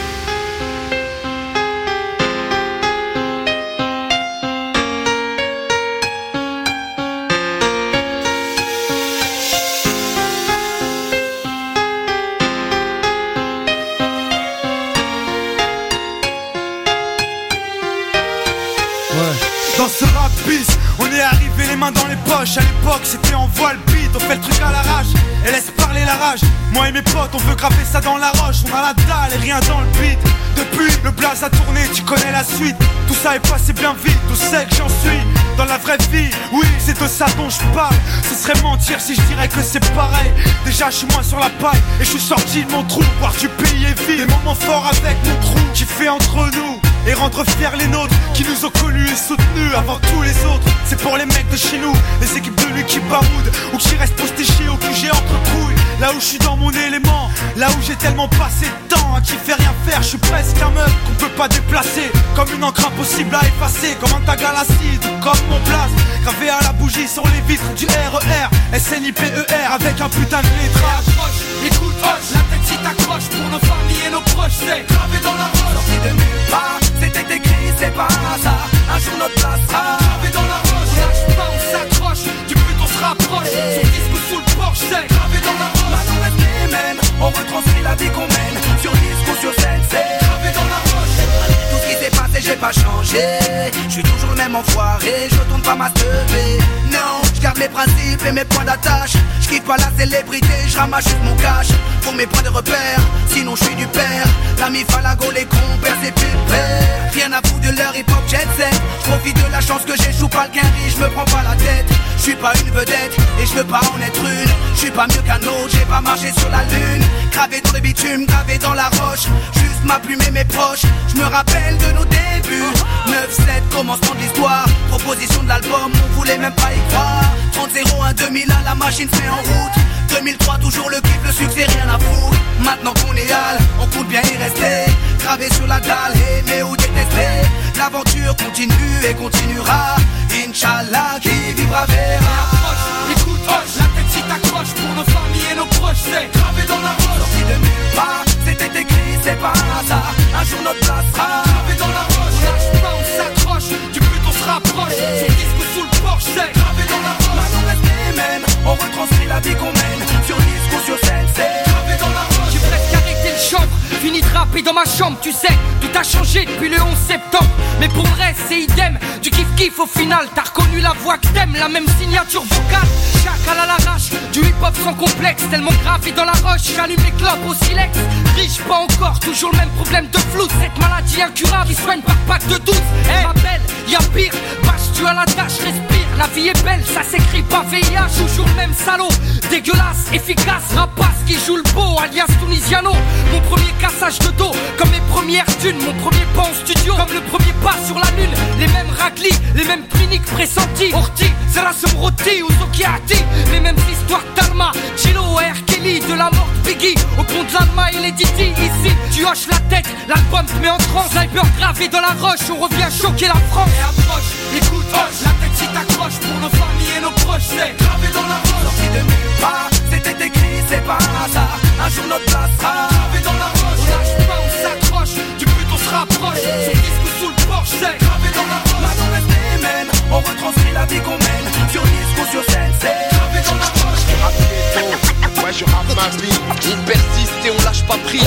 Dans ce rap bis, on est arrivé les mains dans les poches. À l'époque c'était en voile beat, on fait le truc à l'arrache et laisse parler la rage. Moi et mes potes on veut graver ça dans la roche. On a la dalle et rien dans le beat. Depuis le blaze a tourné, tu connais la suite. Tout ça est passé bien vite, tout sait que j'en suis dans la vraie vie, oui c'est de ça dont je parle. Ce serait mentir si je dirais que c'est pareil. Déjà je suis moins sur la paille et je suis sorti de mon trou. Voir du pays est vide, des moments forts avec mon trou qui fait entre nous et rendre fiers les nôtres qui nous ont connus et soutenus avant tous les autres. C'est pour les mecs de chez nous, les équipes de lui qui baroudent ou qui restent postés chez au Q G entre couilles. Là où je suis dans mon élément, là où j'ai tellement passé de temps à qui fait rien faire. Je suis presque un meuble qu'on peut pas déplacer, comme une encre impossible à effacer, comme un tag à l'acide ou comme mon place gravé à la bougie sur les vitres du R E R S N I P E R avec un putain de lettrage. Écoute, hoche, la tête si t'accroches pour nos familles et nos proches, c'est gravé dans la roche. Sorti de nulle part, c'était écrit, c'est pas un hasard. Un jour notre place sera gravé dans la roche. On lâche pas, on s'accroche, du but on se rapproche. Son disque sous le porche, c'est gravé dans la roche. Maintenant reste les mêmes, on retranscrit la vie qu'on mène. Sur disque ou sur scène, c'est gravé dans la roche. Tout ce qui s'est passé, j'ai pas changé. Je suis toujours le même enfoiré, je tourne pas ma teubée. Non, je garde mes principes et mes points d'attache. Je quitte pas la célébrité, je ramasse juste mon cash pour mes points de repère, sinon je suis du père. L'ami Falago, les compères, c'est plus père. Rien à foutre de leur hip-hop jet set. Je profite de la chance que j'échoue pas le quinri, je me prends pas la tête. Je suis pas une vedette et je veux pas en être une. Je suis pas mieux qu'un autre, j'ai pas marché sur la lune. Gravé dans le bitume, gravé dans la roche. Juste ma plume et mes proches, je me rappelle de nos débuts. Neuf sept, commencement de l'histoire. Proposition de l'album, on voulait même pas y croire. Trente zéro un deux mille un, la machine se met en route. Deux mille trois, toujours le kiff, le succès, rien à foutre. Maintenant qu'on est hal, on compte bien y rester. Gravé sur la dalle, aimer ou détester. L'aventure continue et continuera. Inch'Allah, qui vivra verra. Écoute, hoche, la tête si t'accroches pour nos familles et nos proches, c'est gravé dans la roche. Sorti de nulle part, c'était écrit, c'est pas un hasard. Un jour notre place sera gravé dans la roche. On lâche pas, on s'accroche, du but on se rapproche. Son disque sous le porche, c'est gravé dans la roche. Maintenant reste les mêmes, on retranscrit la vie qu'on mène. Sur disque ou sur scène, c'est gravé dans la roche. J'ai presque arrêté le chanvre, fini de rapper dans ma chambre, tu sais. Tout a changé depuis le onze septembre. Mais pour le reste, c'est idem. Du kiff-kiff au final, t'as reconnu la voix que t'aimes. La même signature vocale, chacal à l'arrache. Du hip-hop sans complexe, tellement gravé dans la roche. J'allume les clopes au silex. Riche, pas encore, toujours le même problème de flou. Cette maladie incurable qui soigne par pack de douze. Eh, ma belle, y'a pire, bâche tu à la tâche, respire. La vie est belle, ça s'écrit pas V I H. Toujours le même salaud, dégueulasse, efficace. Rapace qui joue le beau, alias Tunisiano. Mon premier cassage de dos, comme mes premières thunes. Mon premier pas en studio, comme le premier pas sur la lune. Les mêmes raclis, les mêmes cliniques pressentis. Orti, Zerasum Roti ou Zokiati. Les mêmes histoires d'Alma, Chilo, R. Kelly. Wiley, de la mort de Biggie, au pont de l'Alma et les Didi. Ici, tu hoches la tête, l'album te met en transe. Sniper gravé dans la roche, on revient choquer la France. Et approche, écoute, hoche, la tête si t'accroches. Pour nos familles et nos proches, c'est gravé dans la roche. Sorti de nulle part, c'était écrit, c'est pas un hasard. Un jour notre place sera gravé dans la roche. On lâche pas, on s'accroche, du but on se rapproche. Son disque sous le porche, c'est gravé dans la roche. Maintenant reste les mêmes, on retranscrit la vie qu'on mène. Sur disque ou sur scène, c'est gravé dans la roche. Je rappe les ouais je rappe ma vie. On persiste et on lâche pas prise.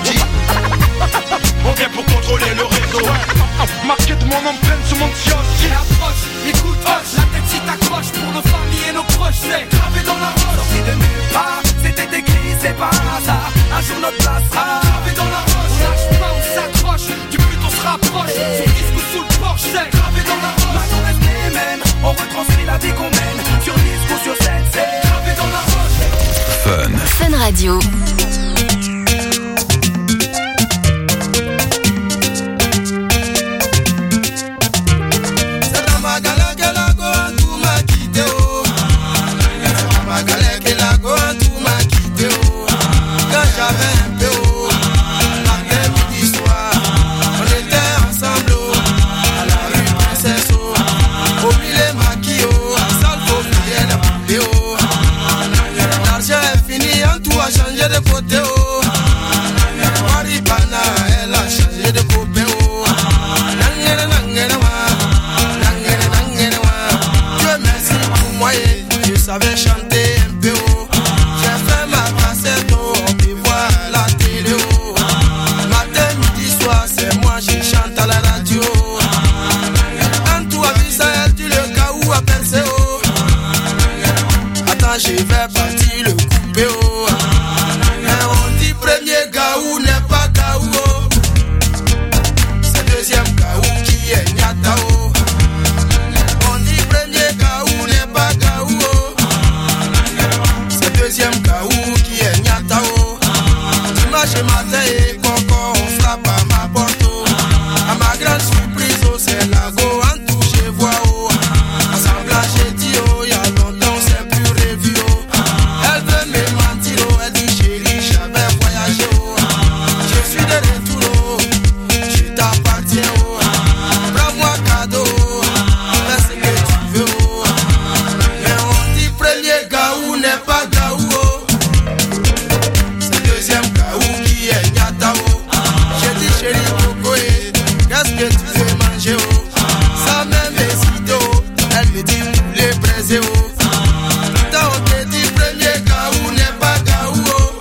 On vient pour contrôler le réseau. Marqué de mon empreinte sur mon kiosque. Et approche, écoute, hoche, la tête si t'accroches. Pour nos familles et nos proches, c'est gravé dans la roche. Sorti de nulle part, c'était écrit, c'est pas un hasard. Un jour notre place sera gravé dans la roche. On lâche pas, on s'accroche, du but on se rapproche. Son disque ou sous le porche, c'est gravé dans la roche. Maintenant reste les mêmes, on retranscrit la vie qu'on mène. Sur disque ou sur scène, c'est gravé dans la roche. Fun. Fun Radio. Changer de côté, oh. Maribana, elle a changé de côté, oh. Nangere, nangere, wa. Nangere, nangere, wa. Dieu merci pour moi, je savais chanter un peu, oh. J'ai fait ma cassette, oh. On peut voir la télé, oh. Matin, midi, soir, c'est moi, je chante à la radio. En tout, avise à elle, tu le cas où appelle, c'est, oh. Attends, je vais partir le couper, oh. Premier gaou n'est pas gaou, c'est deuxième gaou qui est nyatao. On dit premier gaou n'est pas gaou, c'est deuxième gaou qui est nyatao. Dimanche matin et coco on frappe à ma porte. À ma grande surprise, oh, c'est la go en tout je vois, oh. Ensemble j'ai dit, oh, y'a longtemps c'est plus revu, oh. Elle veut me mentir, oh, elle dit chérie j'avais voyagé, oh. Je suis de retour, oh. Je t'appartiens, oh. Prends-moi cadeau, oh. Fais ce que tu veux, oh. Mais on dit premier gaou n'est pas gaou, oh. C'est deuxième gaou qui est nyatao. J'ai dit chérie coco, eh, qu'est-ce que tu veux manger, oh. Ça même hésité, oh. Elle me dit poulet braisé, oh. Putain on te dit premier gaou n'est pas gaou, oh.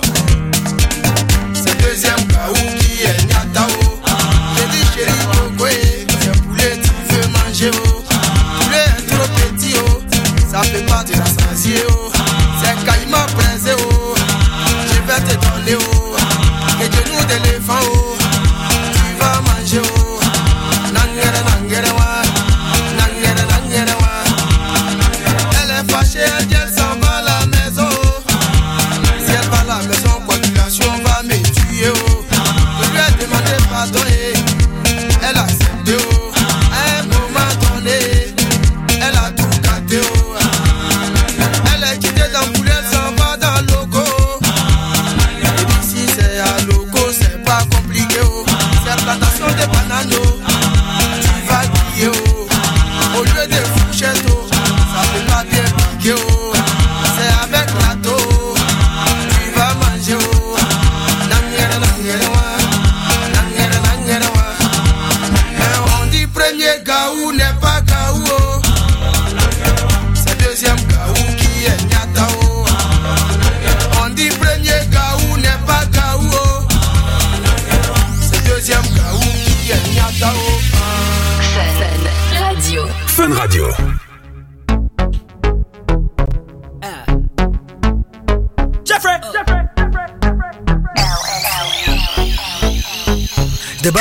C'est deuxième gaou qui est nyatao. J'ai dit chérie coco, eh, c'est poulet tu veux manger, oh. Poulet est trop petit, oh. Ça fait pas de la rassasier, oh. C'est caïman braisé, oh. Je vais te donner, oh. Et genoux d'éléphant, oh. Tu vas manger, oh. Nangere, nangere, wa. Nangere, nangere, wa. Elle est fâchée, elle dit elle s'en va à la maison, oh. Si elle va à la maison, population va me tuer, oh. Je lui ai demandé pardon, eh. Elle a accepté, oh. À un moment donné, elle a tout gâté, oh. Elle est quittée dans le poulet, elle s'en va dans le loco. Et d'ici c'est à loco, c'est pas compliqué, oh. C'est plantation de bananes, oh. Tu vas crier, oh. Au lieu de fourchette, oh. Ça peut pas bien piquer, oh. C'est avec plateau, oh. Tu vas manger, oh. Nangere, nangere, wa. Nangere, nangere, wa. Mais on dit premier gaou n'est pas gaou, oh. C'est deuxième gaou qui est nyatao. On dit premier gaou n'est pas gaou, oh. C'est deuxième gaou qui est nyatao. Fun Radio. Fun Radio. Jeffrey, Jeffrey, Débat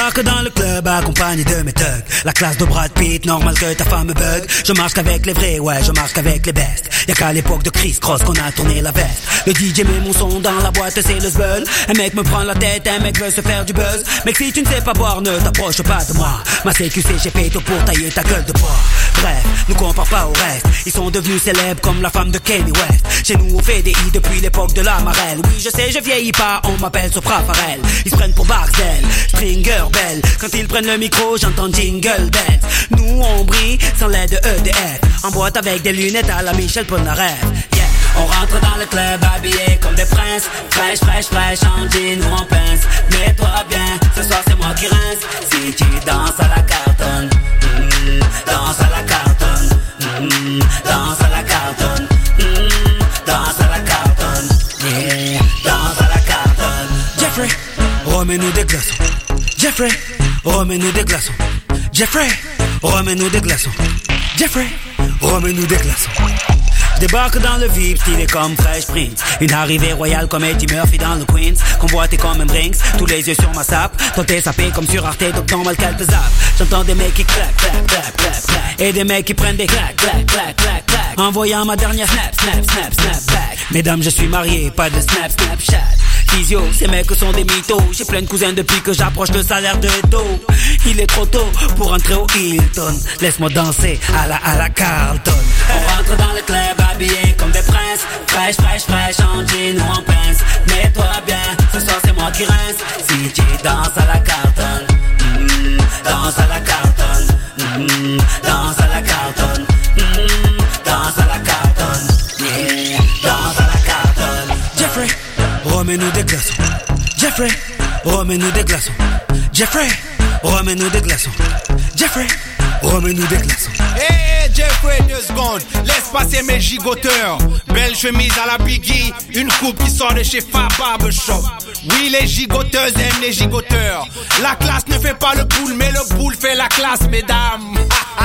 Débarque dans le club accompagné de mes thugs. La classe de Brad Pitt, normal que ta femme me bug. Je marche qu'avec les vrais, ouais, je marche qu'avec les bestes. Y'a qu'à l'époque de Chris Cross qu'on a tourné la veste. Le D J met mon son dans la boîte, c'est le zbeul. Un mec me prend la tête, un mec veut se faire du buzz. Mec, si tu ne sais pas boire, ne t'approche pas de moi. Ma C Q C, j'ai fait tout pour tailler ta gueule de bois. Bref, nous compare pas au reste. Ils sont devenus célèbres comme la femme de Kanye West. Chez nous on fait des i depuis l'époque de la marelle. Oui, je sais, je vieillis pas, on m'appelle Sopra Farel. Ils se prennent pour Barcel, Stringer Bell. Quand ils prennent le micro, j'entends Jingle Bells. Nous on brille sans l'aide de E D F. En boîte avec des lunettes à la Michel Polnareff. Yeah. On rentre dans le club habillé comme des princes. Fraîche, fraîche, fraîche, en jean ou en pince. Mets-toi bien, ce soir c'est moi qui rince. Si tu danses à la cartonne, mm, danse à la cartonne, mm, danse à la cartonne, mm, danse à la cartonne, yeah, danse à la cartonne. Jeffrey, remets-nous des glaçons. Jeffrey, remets-nous des glaçons. Jeffrey, remets-nous des glaçons. Jeffrey, remets-nous des glaçons. Débarque dans le V I P, stylé comme Fresh Prince. Une arrivée royale comme Eddie Murphy dans le Queens. Convoité comme un Brinks, tous les yeux sur ma sape. Tenté sapé comme sur Arte, donc normal qu'elle te zappe. J'entends des mecs qui claquent, claquent, claquent, claquent, claquent. Et des mecs qui prennent des claques, claques, claques, claques, claques. Envoyant ma dernière snap, snap, snap, snap back. Mesdames, je suis marié, pas de snap, snapchat. Physio, ces mecs sont des mythos. J'ai plein de cousins depuis que j'approche le salaire de dos. Il est trop tôt pour entrer au Hilton. Laisse-moi danser à la, à la Carlton. On rentre dans le club habillé comme des princes. Fraîche, fraîche, fraîche, en jean ou en pince. Mets-toi bien, ce soir c'est moi qui rince. Si tu danses à la Carlton, mm, danse à la Carlton, mm, danse à la Carlton, mm, danse à la Carlton, yeah, danse à la Carlton. Jeffrey, remets-nous des glaçons. Jeffrey, remets-nous des glaçons. Jeffrey, remets-nous des glaçons. Jeffrey, remets-nous des glaçons. Hey Jeffrey, deux secondes, laisse passer mes gigoteurs. Belle chemise à la Biggie, une coupe qui sort de chez Fab Barbershop. Oui, les gigoteuses aiment les gigoteurs. La classe ne fait pas le boule, mais le boule fait la classe, mesdames.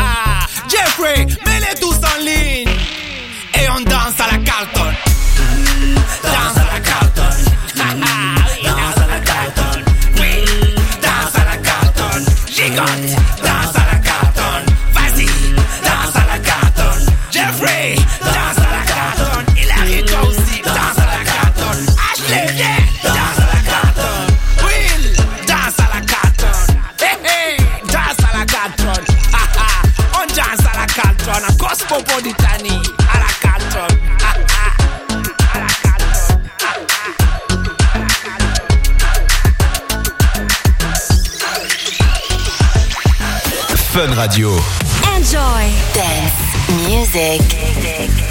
Jeffrey, mets-les tous en ligne. Et on danse à la Carlton. Danse à la Carlton. Danse à la Carlton. Oui, danse à la Carlton. Gigote, danse à la Carlton. Vas-y, danse à la Carlton. Jeffrey, danse à la Carlton. Hilary, toi aussi, danse à la Carlton. Ashley, viens, danse à la Carlton. Will, danse à la Carlton. Hey, hey, danse à la Carlton. On danse à la Carlton. À Cosmopolitanie, à la Carlton. Fun Radio. Enjoy dance music.